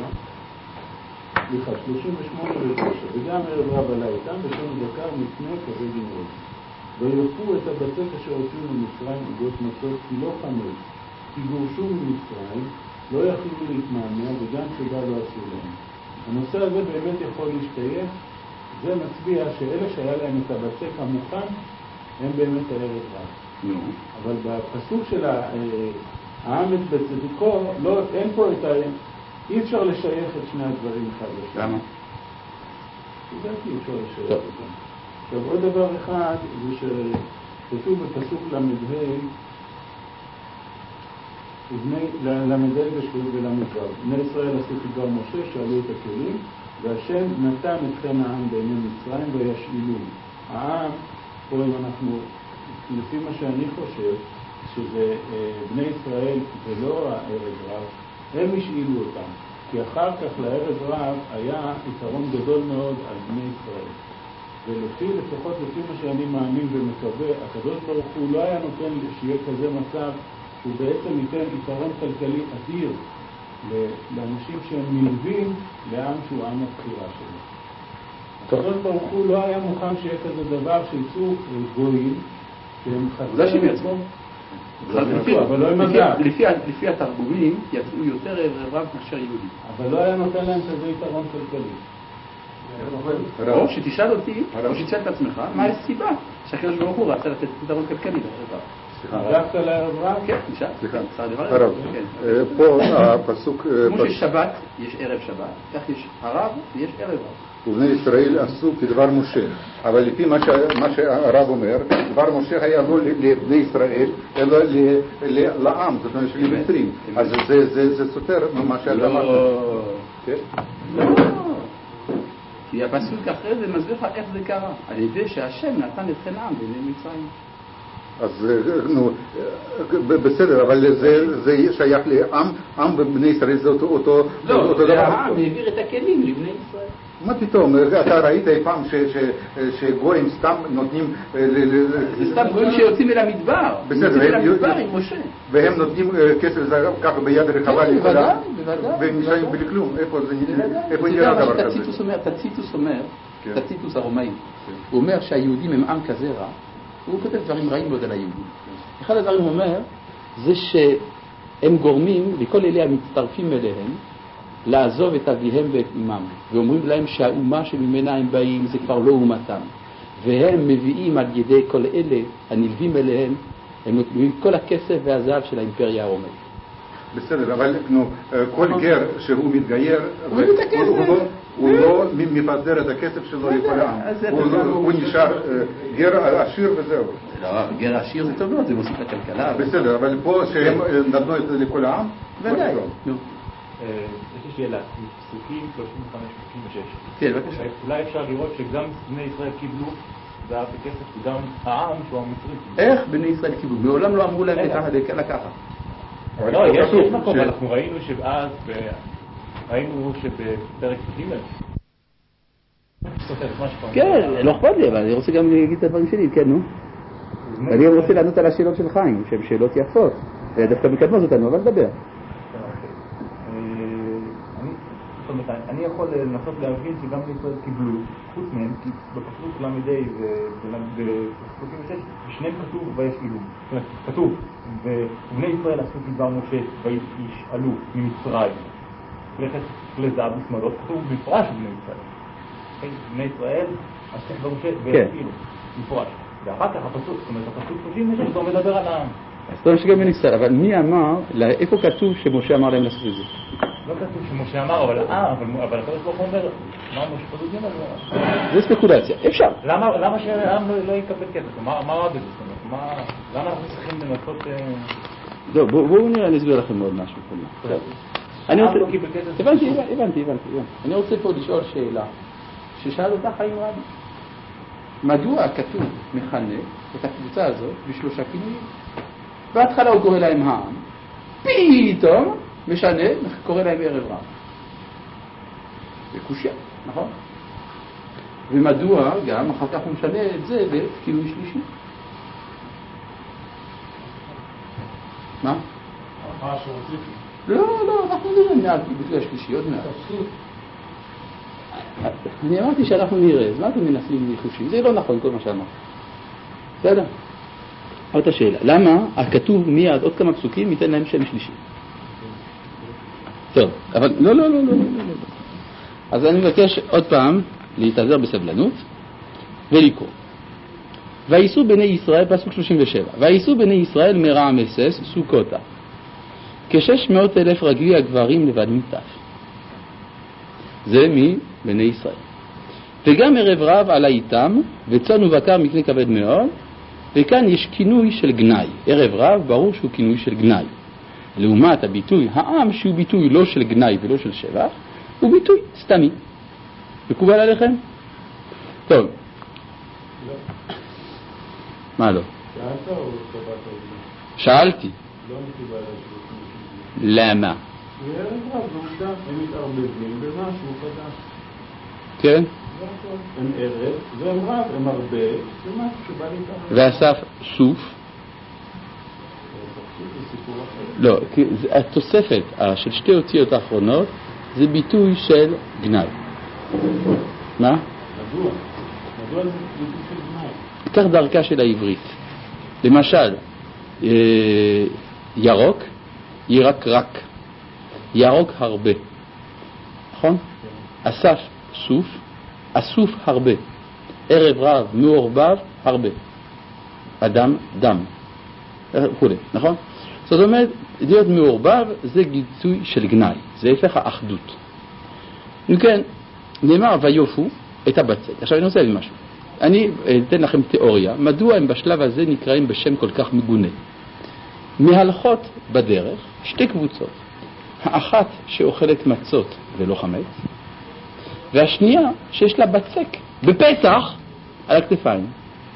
38 ו-9, וגם ערב רב עלה איתם, ושם דקר מפני כבד נמרוד. ויופו את הבצק אשר הוציאו ממצרים עוגות מצות, כי לא חמץ, כי גורשו ממצרים, לא יכלו להתמהמה, וגם שבה לא עשו להם. הנושא הזה באמת יכול להשתייך, זה מצביע שאלה שהיה להם את הבצק המוכן, הם באמת הערב רב. אבל בפסוק של העם את בצדקו, אין פה את אי אפשר לשייך את שני הדברים אחד לשני. למה? לדעתי אי אפשר לשייך אותם. עכשיו עוד דבר אחד זה שכתוב בפסוק למ"ה למ"ה ולמ"ו. בני ישראל עשו כדבר משה, שאלו את הכלים, והשם נתן את חן העם בעיני מצרים וישאילו. העם, פה אם אנחנו, לפי מה שאני חושב, שזה בני ישראל ולא הערב רב, הם השאילו אותם, כי אחר כך לערב רב היה יתרון גדול מאוד על בני ישראל. לפחות לפי מה שאני מאמין ומקווה, הקדוש ברוך הוא לא היה נותן שיהיה כזה מצב שהוא בעצם ייתן יתרון כלכלי אדיר לאנשים שהם נלווים לעם שהוא עם הבחירה שלו. הקדוש ברוך הוא לא היה מוכן שיהיה כזה דבר שיצאו גויים שהם חצי עצמם. אבל לא עם מזל. לפי התרגומים יצאו יותר ערב רב מאשר יהודים. אבל לא היה נותן להם כזה יתרון כלכלי. או שתשאל אותי, או שתשאל את עצמך, מה הסיבה שהקדוש ברוך הוא רצה לתת יתרון כלכלי לערב רב? דווקא לערב רב? כן, נשאל. סליחה, הרב, פה הפסוק... כמו ששבת, יש ערב שבת, כך יש הרב ויש ערב רב. ובני ישראל עשו כדבר משה. אבל לפי מה שהרב אומר, דבר משה היה לא לבני ישראל, אלא לעם, זאת אומרת למצרים. אז זה סותר מה שאתה אמרת. לא, כי הפסוק אחרי זה מסביר לך איך זה קרה, על ידי שהשם נתן את חינם בעיני מצרים. אז נו, בסדר, אבל זה שייך לעם, עם בבני ישראל זה אותו דבר. לא, העם העביר את הכלים לבני ישראל. מה פתאום, אתה ראית אי פעם שגויים סתם נותנים... זה סתם גויים שיוצאים אל המדבר, יוצאים אל המדבר עם משה. והם נותנים כסף זהב ככה ביד רחבה לכולם, והם נשארים בלי כלום. איפה נראה דבר כזה? תציטוס הרומאי, הוא אומר שהיהודים הם עם כזה רע, הוא כותב דברים רעים מאוד על היהודים. אחד הדברים הוא אומר, זה שהם גורמים לכל אלה המצטרפים אליהם, לעזוב את אביהם ואת אמם, ואומרים להם שהאומה שממנה הם באים זה כבר לא אומתם, והם מביאים על ידי כל אלה הנלווים אליהם, הם נותנים כל הכסף והזהב של האימפריה הרומאית. בסדר, אבל כל גר שהוא מתגייר, הוא לא מפזר את הכסף שלו לכל העם, הוא נשאר גר עשיר וזהו. לא, גר עשיר זה טוב מאוד, זה מוסיף לכלכלה. בסדר, אבל פה שהם נתנו את זה לכל העם? ודאי. יש לי שאלה, פסוקים 35-36. כן, בבקשה. אולי אפשר לראות שגם בני ישראל קיבלו זהב וכסף, וגם העם שהוא המצרי. איך בני ישראל קיבלו? מעולם לא אמרו להם לקחת. לא, יש מקום, אנחנו ראינו שאז, ראינו שבפרק ג' כן, לא אכפת לי, אבל אני רוצה גם להגיד את הדברים שלי, כן, נו. אני רוצה לענות על השאלות של חיים, שהן שאלות יפות, דווקא מקדמות אותנו, אבל דבר. אני יכול לנסות להבין שגם בישראל קיבלו, חוץ מהם, כי בפסוק למדי ובפסוקים 6, בשניהם כתוב וישאלו. כתוב, ובני ישראל עשו כדבר משה וישאלו ממצרים. לכת לזהב ושמאלות, כתוב מפרש בני ישראל. בני ישראל עשו כדבר משה וישאלו, מפרש. ואחר כך הפסוק, זאת אומרת, הפסוק 36, זה מדבר על העם. אז טוב שגם בני ישראל, אבל מי אמר, איפה כתוב שמשה אמר להם לעשות את זה? לא כתוב שמשה אמר, אבל הקדוש ברוך הוא אומר, מה משה פסוק ג' זה ספקולציה, אפשר. למה שהעם לא יקבל כסף? מה רע בזה? למה אנחנו צריכים לנסות... לא, בואו נראה, אני אסביר לכם עוד משהו. הבנתי. אני רוצה פה לשאול שאלה, ששאל אותה חיים רבי. מדוע הכתוב מכנה את הקבוצה הזאת בשלושה כינויים? בהתחלה הוא קורא להם העם, פתאום משנה, קורא להם ערב רב. זה קושיה, נכון? ומדוע גם אחר כך הוא משנה את זה בכינוי שלישי? מה? לא, אנחנו נראה מעט ביטוי השלישי, עוד מעט. אני אמרתי שאנחנו נראה, אז מה אתם מנסים לחושים? זה לא נכון כל מה שאמרת. בסדר? עוד השאלה, למה הכתוב מיד עוד כמה פסוקים ייתן להם שם שלישי? טוב, אבל לא. אז אני מבקש עוד פעם להתאזר בסבלנות ולקרוא. וייסעו בני ישראל, פסוק 37, וייסעו בני ישראל מרעמסס סוכותה, כ600,000 רגלי הגברים לבנים טף. זה מבני ישראל. וגם ערב רב עלה איתם, וצאן ובקר מקנה כבד מאוד, וכאן יש כינוי של גנאי. ערב רב ברור שהוא כינוי של גנאי. לעומת הביטוי העם, שהוא ביטוי לא של גנאי ולא של שבח, הוא ביטוי סתמי. מקובל עליכם? טוב. מה לא? שאלת או שבאת? שאלתי. לא מקובל על זה. למה? וערב רב, בעובדה, הם מתערבבים במשהו חדש. כן? הם ערב, והם רב, הם הרבה, זה משהו שבא להתערב. ואסף סוף? לא, התוספת של שתי אותיות האחרונות זה ביטוי של גנאי. מה? מדוע? מדוע זה ביטוי של גנאי? כך דרכה של העברית. למשל, ירוק, ירק רק. ירוק הרבה. נכון? אסף סוף, אסוף הרבה. ערב רב, מעורבב, הרבה. אדם, דם. וכולי, נכון? זאת אומרת, להיות מעורבב זה גיצוי של גנאי. זה הופך האחדות. וכן, נאמר ויופו את הבצק. עכשיו אני רוצה להגיד משהו. אני אתן לכם תיאוריה, מדוע הם בשלב הזה נקראים בשם כל כך מגונה. מהלכות בדרך שתי קבוצות, האחת שאוכלת מצות ולא חמץ, והשנייה שיש לה בצק בפסח על הכתפיים.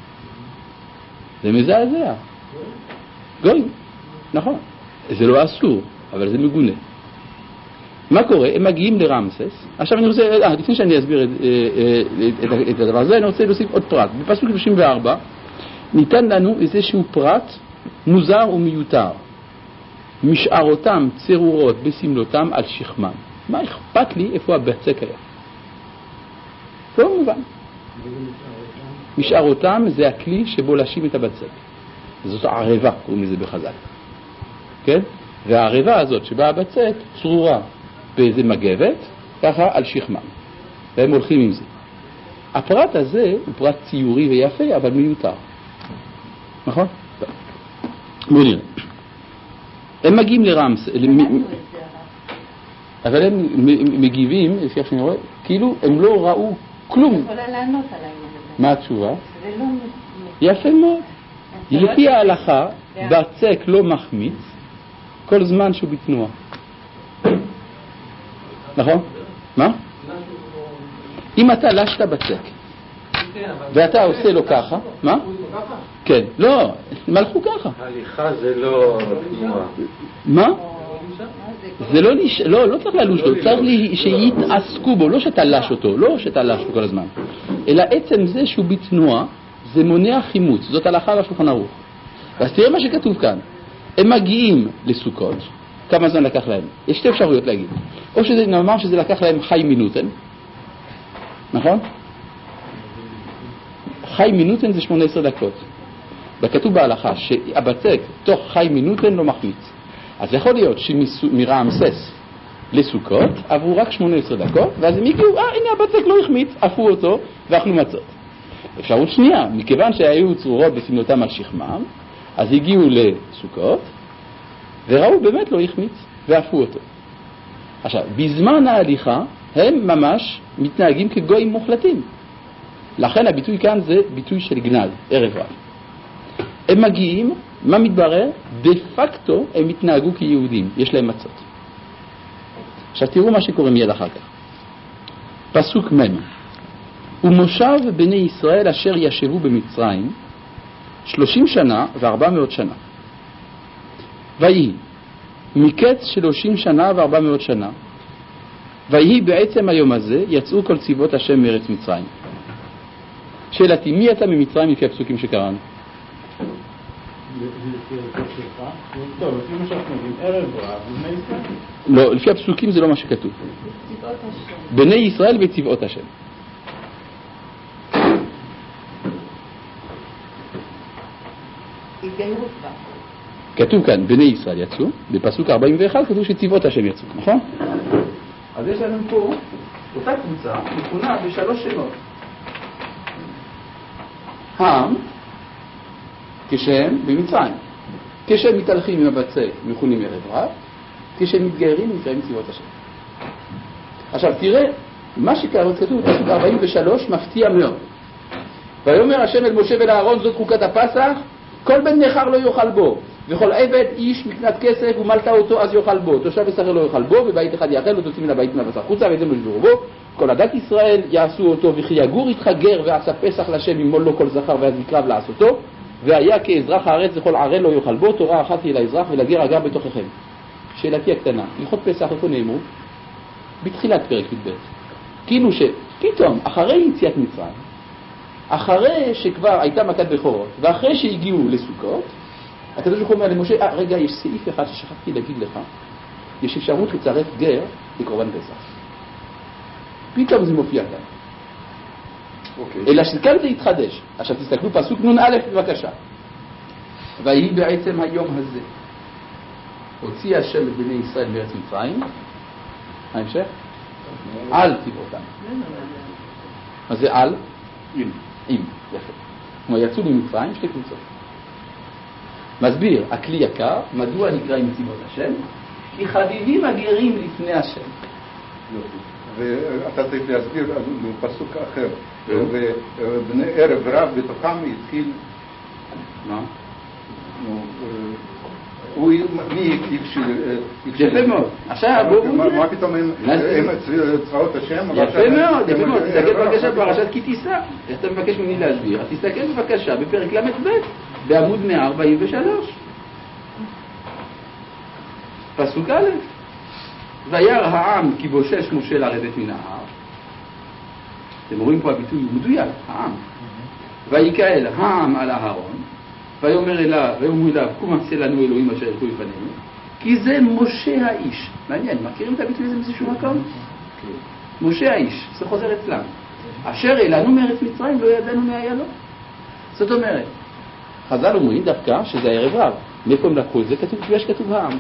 זה מזעזע. גוי, נכון. זה לא אסור, אבל זה מגונה. מה קורה? הם מגיעים לרמסס. עכשיו אני רוצה, לפני שאני אסביר את הדבר הזה, אני רוצה להוסיף עוד פרט. בפסוק 34 ניתן לנו איזשהו פרט מוזר ומיותר. משארותם צרורות בסמלותם על שכמם. מה אכפת לי איפה הבצק היה? לא מובן. משארותם זה הכלי שבו להשים את הבצק. זאת הערבה, קוראים לזה בחז"ל. כן? והערבה הזאת שבה הבצק צרורה באיזה מגבת, ככה על שכמם. והם הולכים עם זה. הפרט הזה הוא פרט ציורי ויפה, אבל מיותר. נכון? בואו נראה. הם מגיעים לרמס, אבל הם מגיבים, לפי איך שאני רואה, כאילו הם לא ראו כלום. אני יכולה לענות על העניין הזה. מה התשובה? זה לא... יפה מאוד. לפי ההלכה, בצק לא מחמיץ כל זמן שהוא בתנועה. נכון? מה? אם אתה לשת בצק ואתה עושה לו ככה, מה? כן, לא, מלכו ככה. הליכה זה לא תנועה. מה? זה לא צריך ללוש לו, צריך שיתעסקו בו, לא שתלש אותו, לא שתלש כל הזמן, אלא עצם זה שהוא בתנועה, זה מונע חימוץ, זאת הלכה בשולחן ערוך. אז תראה מה שכתוב כאן, הם מגיעים לסוכות, כמה זמן לקח להם? יש שתי אפשרויות להגיד, או שזה נאמר שזה לקח להם חי מינוטן, נכון? חי מינוטן זה 18 דקות. וכתוב בהלכה שהבצק תוך חי מינוטן לא מחמיץ. אז יכול להיות שמרעמסס לסוכות עברו רק 18 דקות, ואז הם הגיעו, הנה הבצק לא החמיץ, עפו אותו ואכלו מצות. אפשרות שנייה, מכיוון שהיו צרורות בסמלותם על שכמם, אז הגיעו לסוכות וראו באמת לא החמיץ ועפו אותו. עכשיו, בזמן ההליכה הם ממש מתנהגים כגויים מוחלטים. לכן הביטוי כאן זה ביטוי של גנז, ערב רב. הם מגיעים, מה מתברר? דה פקטו הם מתנהגו כיהודים, יש להם מצות. עכשיו תראו מה שקורה מיד אחר כך. פסוק מ' ומושב בני ישראל אשר ישבו במצרים 30 שנה ו400 שנה. ויהי מקץ 30 שנה ו400 שנה. ויהי בעצם היום הזה יצאו כל צבאות השם מארץ מצרים. שאלתי, מי יצא ממצרים לפי הפסוקים שקראנו? טוב, לפי מה שאנחנו יודעים, ערב רב, בני ישראל. לא, לפי הפסוקים זה לא מה שכתוב. בני ישראל וצבאות השם. כתוב כאן, בני ישראל יצאו, בפסוק 41 כתוב שצבאות השם יצאו, נכון? אז יש לנו פה, אותה קבוצה, מכונה בשלוש שמות. העם, כשהם במצרים. כשהם מתהלכים עם הבצק, מכונים ערב רב, כשהם מתגיירים, נקראים צבאות השם. עכשיו תראה, מה שכתוב בפסוק 43 מפתיע מאוד. ויאמר השם אל משה ואל אהרון, זאת חוקת הפסח, כל בן נכר לא יאכל בו, וכל עבד איש מקנת כסף ומלת אותו אז יאכל בו, תושב ושכיר לא יאכל בו, ובית אחד יאכל ותוציא מן הבית מהבשר חוצה וידם לא ישברו בו. כל עדת ישראל יעשו אותו, וכי יגור איתך גר ועשה פסח לשם ימול לו כל זכר ואז יקרב לעשותו, והיה כאזרח הארץ וכל ערל לא יאכל בו, תורה אחת היא לאזרח ולגר הגר בתוככם. שאלתי הקטנה, הלכות פסח איפה נאמרו? בתחילת פרק י"ב. כאילו שפתאום אחרי יציאת מצרים, אחרי שכבר הייתה מכת בכורות ואחרי שהגיעו לסוכות, הקדוש ברוך הוא אומר למשה, רגע, יש סעיף אחד ששכחתי להגיד לך, יש אפשרות לצרף גר לקורבן פסח. פתאום זה מופיע כאן. אלא שכאן זה יתחדש. עכשיו תסתכלו פסוק נ"א בבקשה. ויהי בעצם היום הזה הוציא השם את בני ישראל מארץ מצרים. ההמשך? על צבאותם. מה זה על? עם. יפה. כלומר יצאו ממצרים שתי קבוצות. מסביר, הכלי יקר, מדוע נקרא עם צבאות השם? כי חביבים הגרים לפני השם. ואתה צריך להסביר בפסוק אחר, ובני ערב רב בתוכם התחיל, מה? מי הקשיב? יפה מאוד. עכשיו בואו מה פתאום הם צבאות השם? יפה מאוד, תסתכל בבקשה בפרשת כי תישא. איך אתה מבקש ממני להסביר? תסתכל בבקשה בפרק ל"ב בעמוד 143 פסוק א', וירא העם כי בושש משה לרדת מן ההר. אתם רואים פה הביטוי מדויק, העם. ויקהל העם על אהרון, ויאמרו אליו קום עשה לנו אלוהים אשר ילכו לפנינו, כי זה משה האיש. מעניין, מכירים את הביטוי הזה באיזשהו מקום? משה האיש, זה חוזר אצלם. אשר אלינו מארץ מצרים לא ידענו מי היה לו. זאת אומרת, חז"ל אומרים דווקא שזה הערב רב. מאיפה הם לקחו את זה? כתוב שיש כתוב העם.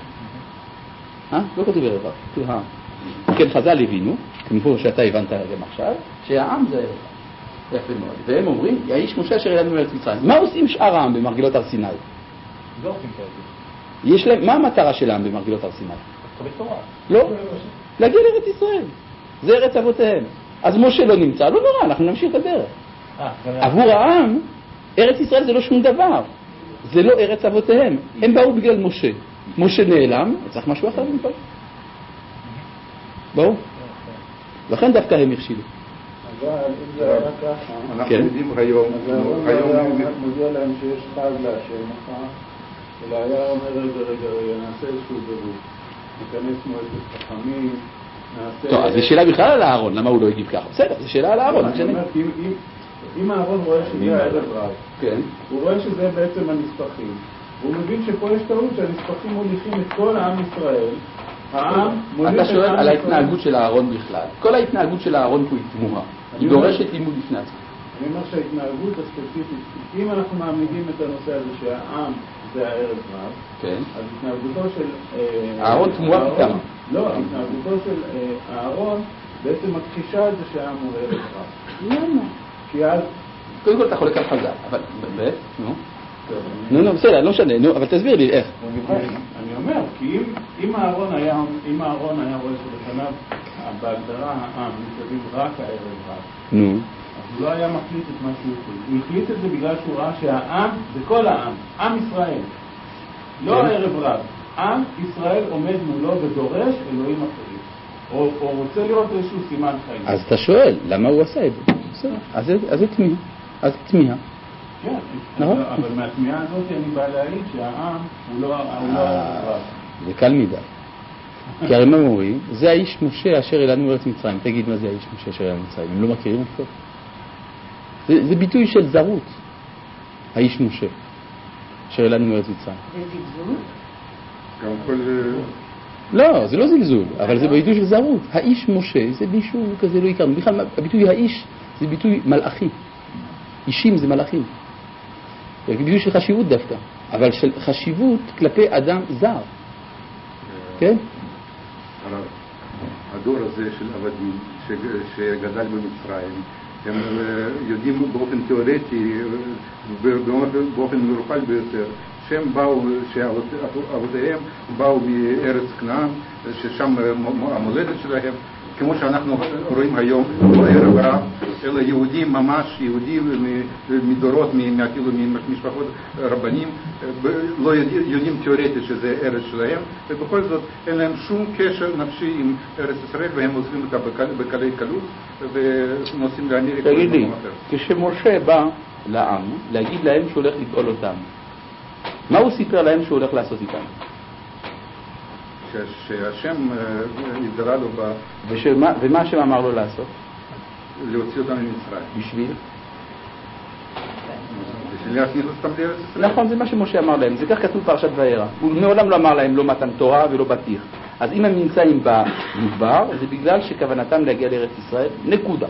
לא כתוב ערב רב, כתוב העם. כן, חז"ל הבינו, כמו שאתה הבנת גם עכשיו, שהעם זה הערב רב. יפה מאוד. והם אומרים, האיש משה אשר אלינו מארץ מצרים. מה עושים שאר העם במרגלות הר סיני? לא עושים כאלה. יש להם, מה המטרה של העם במרגלות הר סיני? לקבל תורה. לא, להגיע לארץ ישראל. זה ארץ אבותיהם. אז משה לא נמצא, לא נורא, אנחנו נמשיך את הדרך. עבור העם, ארץ ישראל זה לא שום דבר. זה לא ארץ אבותיהם. הם באו בגלל משה. משה נעלם, צריך משהו אחר מפה. ברור? לכן דווקא הם הכשילו. אבל אם זה היה ככה, אנחנו יודעים היום, אז הוא מודיע להם שיש חג להשם מחר, אלא היה אומר רגע, נעשה איזשהו בירור, נכנס מועצת חכמים, נעשה... טוב, אז זו שאלה בכלל על אהרון, למה הוא לא הגיב ככה? בסדר, זו שאלה על אהרון. אני אומר, אם אהרון רואה שזה הערב רב, כן. הוא רואה שזה בעצם הנספחים, והוא מבין שפה יש טעות שהנספחים מוליכים את כל העם ישראל, העם מוליך את אתה שואל העם על ישראל. ההתנהגות של אהרון בכלל. כל ההתנהגות של אהרון פה היא תמוהה. היא דורשת לימוד לפני עצמה. אני אומר שההתנהגות הספציפית, אם אנחנו מעמידים את הנושא הזה שהעם זה הערב רב, כן. אז התנהגותו של אהרון תמוהה פתאום. לא, התנהגותו של אהרון בעצם מכחישה את זה שהעם הוא ערב רב. למה? כי אז... קודם כל אתה חולק על חז"ל, אבל באמת, נו, בסדר, לא משנה, נו, אבל תסביר לי איך. אני אומר, כי אם אהרון היה רואה שבפניו בהגדרה העם מסביב רק הערב רב, נו. אז הוא לא היה מחליט את מה שהוא החליט. הוא החליט את זה בגלל שהוא ראה שהעם זה כל העם, עם ישראל. לא הערב רב. עם ישראל עומד מולו ודורש אלוהים אחרים. או רוצה לראות איזשהו סימן חיים. אז אתה שואל, למה הוא עשה את זה? בסדר, אז זה תמיהה. אז תמיהה. כן, אבל מהתמיהה הזאת אני בא להעיד שהעם הוא לא הערב רב. זה קל מדי. כי הרי מה אומרים? זה האיש משה אשר אלינו מארץ מצרים. תגיד מה זה האיש משה אשר אלינו מצרים. הם לא מכירים אותו? זה ביטוי של זרות. האיש משה אשר אלינו מארץ מצרים. זה זלזול? גם כל... לא, זה לא זלזול, אבל זה ביטוי של זרות. האיש משה זה מישהו כזה לא הכרנו. בכלל הביטוי האיש זה ביטוי מלאכי. אישים זה מלאכים. זה ביטוי של חשיבות דווקא, אבל של חשיבות כלפי אדם זר. כן? הדור הזה של עבדים שגדל במצרים, הם יודעים באופן תיאורטי, באופן מורפל ביותר, שאבותיהם באו מארץ כנען, ששם המולדת שלהם, כמו שאנחנו רואים היום, לא ערב רב, אלא יהודים ממש, יהודים מדורות, אפילו ממשפחות רבנים, לא יודעים תיאורטית שזה ארץ שלהם, ובכל זאת אין להם שום קשר נפשי עם ארץ ישראל, והם עוזבים אותה בקלי קלות ונוסעים לאמריקה. תגיד לי, כשמשה בא לעם להגיד להם שהוא הולך לגאול אותם, מה הוא סיפר להם שהוא הולך לעשות איתם? שהשם התגלה לו ומה השם אמר לו לעשות? להוציא אותם ממצרים. בשביל? בשביל להכניס אותם לארץ ישראל. נכון, זה מה שמשה אמר להם, זה כך כתוב פרשת וירא. הוא מעולם לא אמר להם לא מתן תורה ולא בטיח. אז אם הם נמצאים במדבר, זה בגלל שכוונתם להגיע לארץ ישראל, נקודה.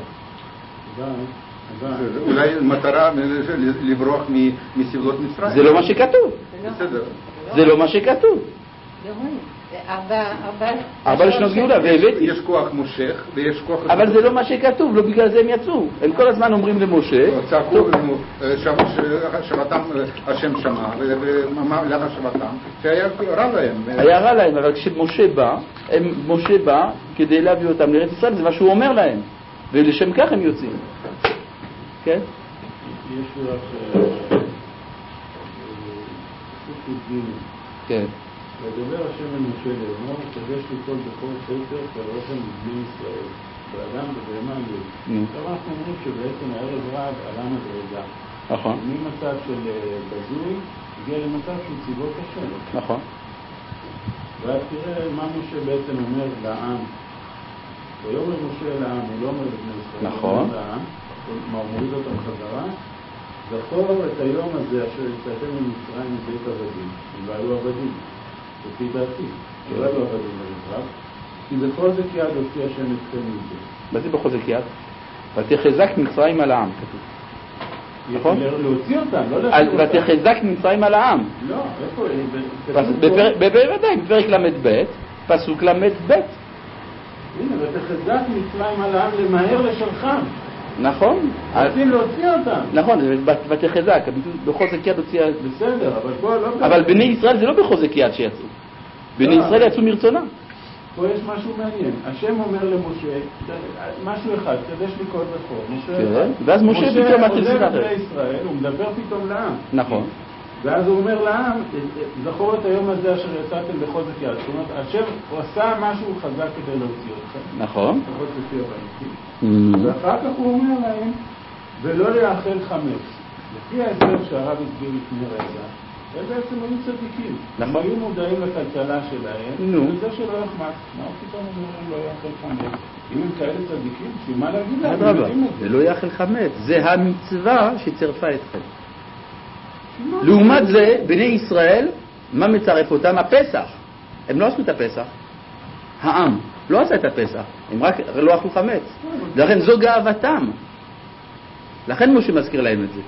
אולי מטרה לברוח מסבלות מצרים. זה לא מה שכתוב. בסדר. זה לא מה שכתוב. ארבע לשנות גאולה, והבאתי. יש כוח מושך ויש כוח... אבל זה לא מה שכתוב, לא בגלל זה הם יצאו. הם כל הזמן אומרים למשה... צעקו לנו, שבתם השם שמע, ולמה שבתם? שהיה רע להם. היה רע להם, אבל כשמשה בא כדי להביא אותם לארץ ישראל, זה מה שהוא אומר להם. ולשם כך הם יוצאים. כן? יש לך... כן. לדבר השם אל משה לאמור, קדש לי כל בכור ספר כלאוכל מבני ישראל, באדם ובהמה לי. עכשיו אנחנו אומרים שבעצם הערב רב עלה מדרגה. נכון. ממצב של בזוי, הגיע למצב של ציוות השם. נכון. ואז תראה מה משה בעצם אומר לעם. ויאמר משה אל העם, הוא לא אומר לבני ישראל. נכון. הוא אומר לעם, הוא מוריד אותם חזרה. זכור את היום הזה אשר יצאתם ממצרים מבית עבדים, הם לא היו עבדים, לפי דעתי, הם לא היו עבדים במזרח, כי בכל זה כי עד הוציא השם אתכם מזה. מה זה בכל זה כי עד? ותחזק מצרים על העם, כתוב. נכון? להוציא אותם, לא להשאיר אותם. ותחזק מצרים על העם. לא, איפה? בוודאי, בפרק ל"ב, פסוק ל"ב. הנה, ותחזק מצרים על העם למהר לשלחם. נכון. רוצים להוציא אותם. נכון, ותחזק, בכל זה כי עד הוציאה... בסדר, אבל פה לא... אבל בני ישראל זה לא בכל זה כי עד שיצאו. בני ישראל יצאו מרצונם. פה יש משהו מעניין. השם אומר למשה, משהו אחד, קדש לי כל בכור. ואז משה פתאום מתחיל עוזב את בני ישראל, הוא מדבר פתאום לעם. נכון. ואז הוא אומר לעם, זכור את היום הזה אשר יצאתם בכל זה כי עד. זאת אומרת, השם הוא עשה משהו חזק כדי להוציא אתכם. נכון. לפחות לפי הבנתי. ואחר כך הוא אומר להם, ולא לאכל חמץ. לפי ההסבר שהרב הסביר לפני רגע, הם בעצם היו צדיקים. הם היו מודעים לכלכלה שלהם, וזה שלא יחמץ. מה פתאום אומר להם לא יאכל חמץ? אם הם כאלה צדיקים, שמה להגיד להם? הם יודעים את זה. ולא יאכל חמץ. זה המצווה שצירפה אתכם. לעומת זה, בני ישראל, מה מצרף אותם? הפסח. הם לא עשו את הפסח. העם לא עשה את הפסח. הם רק לא אכלו חמץ. לכן זו גאוותם. לכן משה מזכיר להם את זה.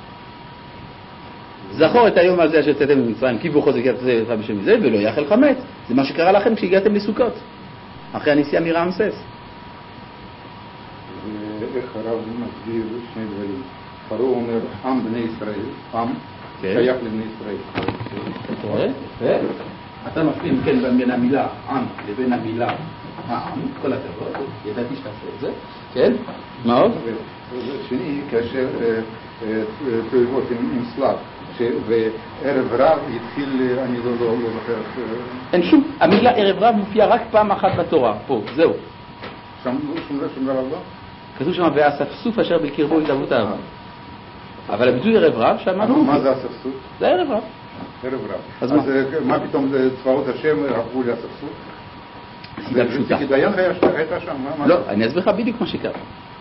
זכור את היום הזה שיצאתם ממצרים, כי בכל זה יצאתם בשם זה, ולא יאכל חמץ. זה מה שקרה לכם כשהגעתם לסוכות. אחרי הנסיעה מרעמסס. איך הרב מסביר שני דברים. פרעה אומר, עם בני ישראל, עם, שייך לבני ישראל. אתה רואה? אתה מפעים כן בין המילה עם לבין המילה העם, כל הכבוד, ידעתי שתעשה את זה, כן? מה עוד? שני, כאשר תאבות עם סלאב, וערב רב התחיל, אני לא זוכר. אין שום, המילה ערב רב מופיעה רק פעם אחת בתורה, פה, זהו. שום דבר לא? כתוב שם, והאספסוף אשר בקרבו התאבות הארץ. אבל הביטוי ערב רב, שאמרנו... מה זה אספסוף? זה ערב רב. ערב רב. אז מה פתאום צבאות השם עברו לאספסוף? סיבה פשוטה. כי דיין הייתה שם. לא, אני אסביר לך בדיוק מה שקרה.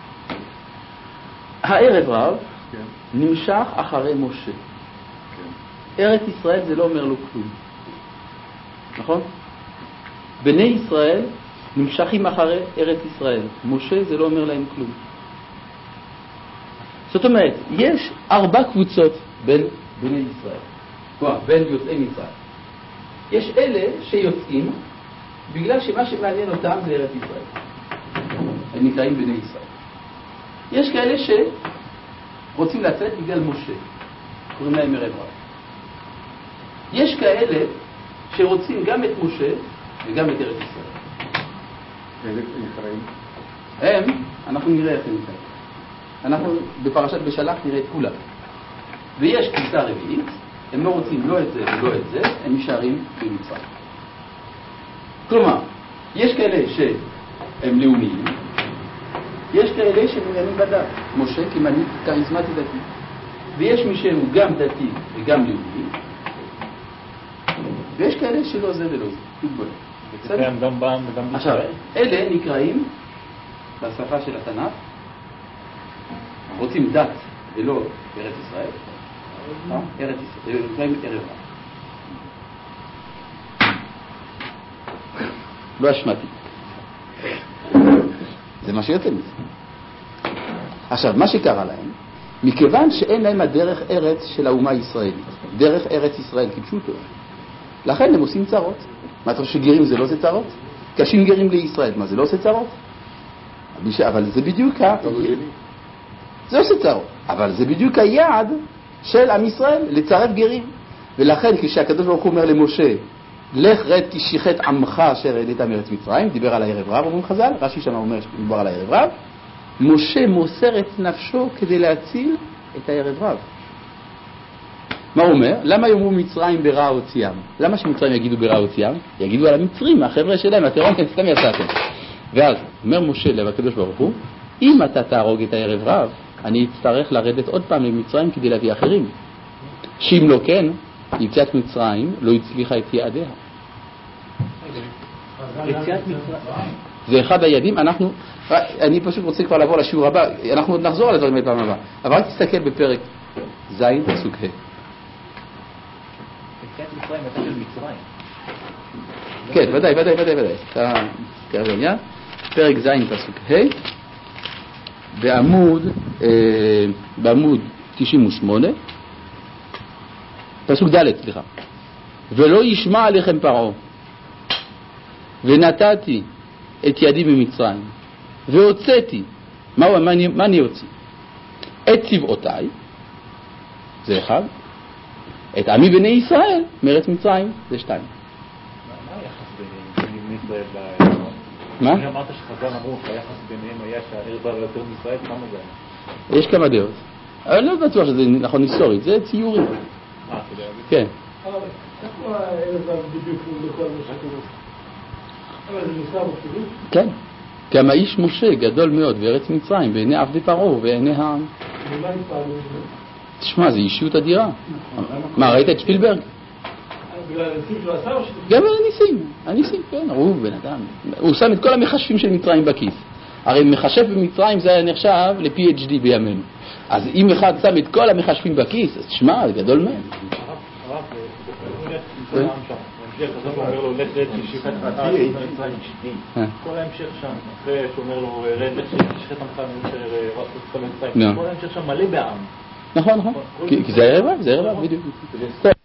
הערב רב נמשך אחרי משה. ארץ ישראל זה לא אומר לו כלום. נכון? בני ישראל נמשכים אחרי ארץ ישראל. משה זה לא אומר להם כלום. זאת אומרת, יש 4 קבוצות בין בני ישראל. כלומר, בין יוצאי מצרים. יש אלה שיוצאים בגלל שמה שמעניין אותם זה ארץ ישראל. הם נקראים בני ישראל. יש כאלה שרוצים לצאת בגלל משה. קוראים להם ערב רב. יש כאלה שרוצים גם את משה וגם את ארץ ישראל. איזה נקראים? אנחנו נראה איך הם נקראים. אנחנו בפרשת בשלח נראה את כולם. ויש קבוצה רביעית, הם לא רוצים לא את זה ולא את זה, הם נשארים במצרים. כלומר, יש כאלה שהם לאומיים, יש כאלה שמעוניינים בדת, משה כמנהיג כריזמטי דתי, ויש מי שהוא גם דתי וגם לאומי, ויש כאלה שלא זה ולא זה, תתבונן. זה קיים גם בעם וגם עכשיו, בישראל. אלה נקראים, בשפה של התנ"ך, רוצים דת ולא ארץ ישראל, ארץ ישראל, נקראים ערב רב. לא אשמתי. זה מה שיוצא מזה. עכשיו, מה שקרה להם, מכיוון שאין להם הדרך ארץ של האומה הישראלית, דרך ארץ ישראל כפשוטו, לכן הם עושים צרות. מה אתה חושב שגרים זה לא עושה צרות? קשים גרים לישראל, מה זה לא עושה צרות? אבל זה בדיוק זה עושה צרות, אבל זה בדיוק היעד של עם ישראל, לצרף גרים. ולכן כשהקדוש ברוך הוא אומר למשה, לך רד כי שיחת עמך אשר העלית מארץ מצרים, דיבר על הערב רב, אומרים חז"ל, רש"י שם אומר שדיבר על הערב רב, משה מוסר את נפשו כדי להציל את הערב רב. מה הוא אומר? למה יאמרו מצרים ברע הוציאם? למה שמצרים יגידו ברע הוציאם? יגידו על המצרים, החבר'ה שלהם, התירום סתם יצאתם. ואז אומר משה לב הקדוש ברוך הוא, אם אתה תהרוג את הערב רב, אני אצטרך לרדת עוד פעם למצרים כדי להביא אחרים. שאם לא כן, יציאת מצרים לא הצליחה את יעדיה. זה אחד היעדים. אני פשוט רוצה כבר לעבור לשיעור הבא, אנחנו עוד נחזור על הדברים האלה פעם הבאה, אבל רק תסתכל בפרק ז' פסוק ה'. יציאת מצרים הייתה של מצרים. כן, ודאי. אתה תזכר בעניין. פרק ז' פסוק ה' בעמוד 98, פסוק ד', סליחה. ולא ישמע עליכם פרעה, ונתתי את ידי ממצרים, והוצאתי, מה אני הוציא? את צבאותיי, זה אחד, את עמי בני ישראל, מארץ מצרים, זה שתיים. מה היחס בין ישראל מה? אני אמרת שחז"ל אמרו שהיחס ביניהם היה שהערב רב יותר מישראל, כמה זה היה? יש כמה דעות. אבל לא בטוח שזה נכון היסטורית, זה ציורים. אתה יודע? כן. אבל איפה הערב רב בדיוק לכל מה שכתוב? אבל זה נזכר בפירוש? כן. גם האיש משה גדול מאוד בארץ מצרים, בעיני עבדי פרעה ובעיני העם. ומה התפעלו? תשמע, זה אישיות אדירה. מה, ראית את שפילברג? בגלל הניסים שהוא עשה או שאתה... גם הניסים, כן, הוא בן אדם. הוא שם את כל המחשבים של מצרים בכיס. הרי מחשב במצרים זה היה נחשב ל-PhD בימינו. אז אם אחד שם את כל המחשבים בכיס, אז תשמע, זה גדול מאוד. הרב, הוא אומר לו, לך רד שיחת עמך מצרים שתי. כל ההמשך שם, אחרי שאומר לו, רד שיחת עמך מצרים, כל ההמשך שם מלא בעם. נכון. כי זה ערב רב, בדיוק.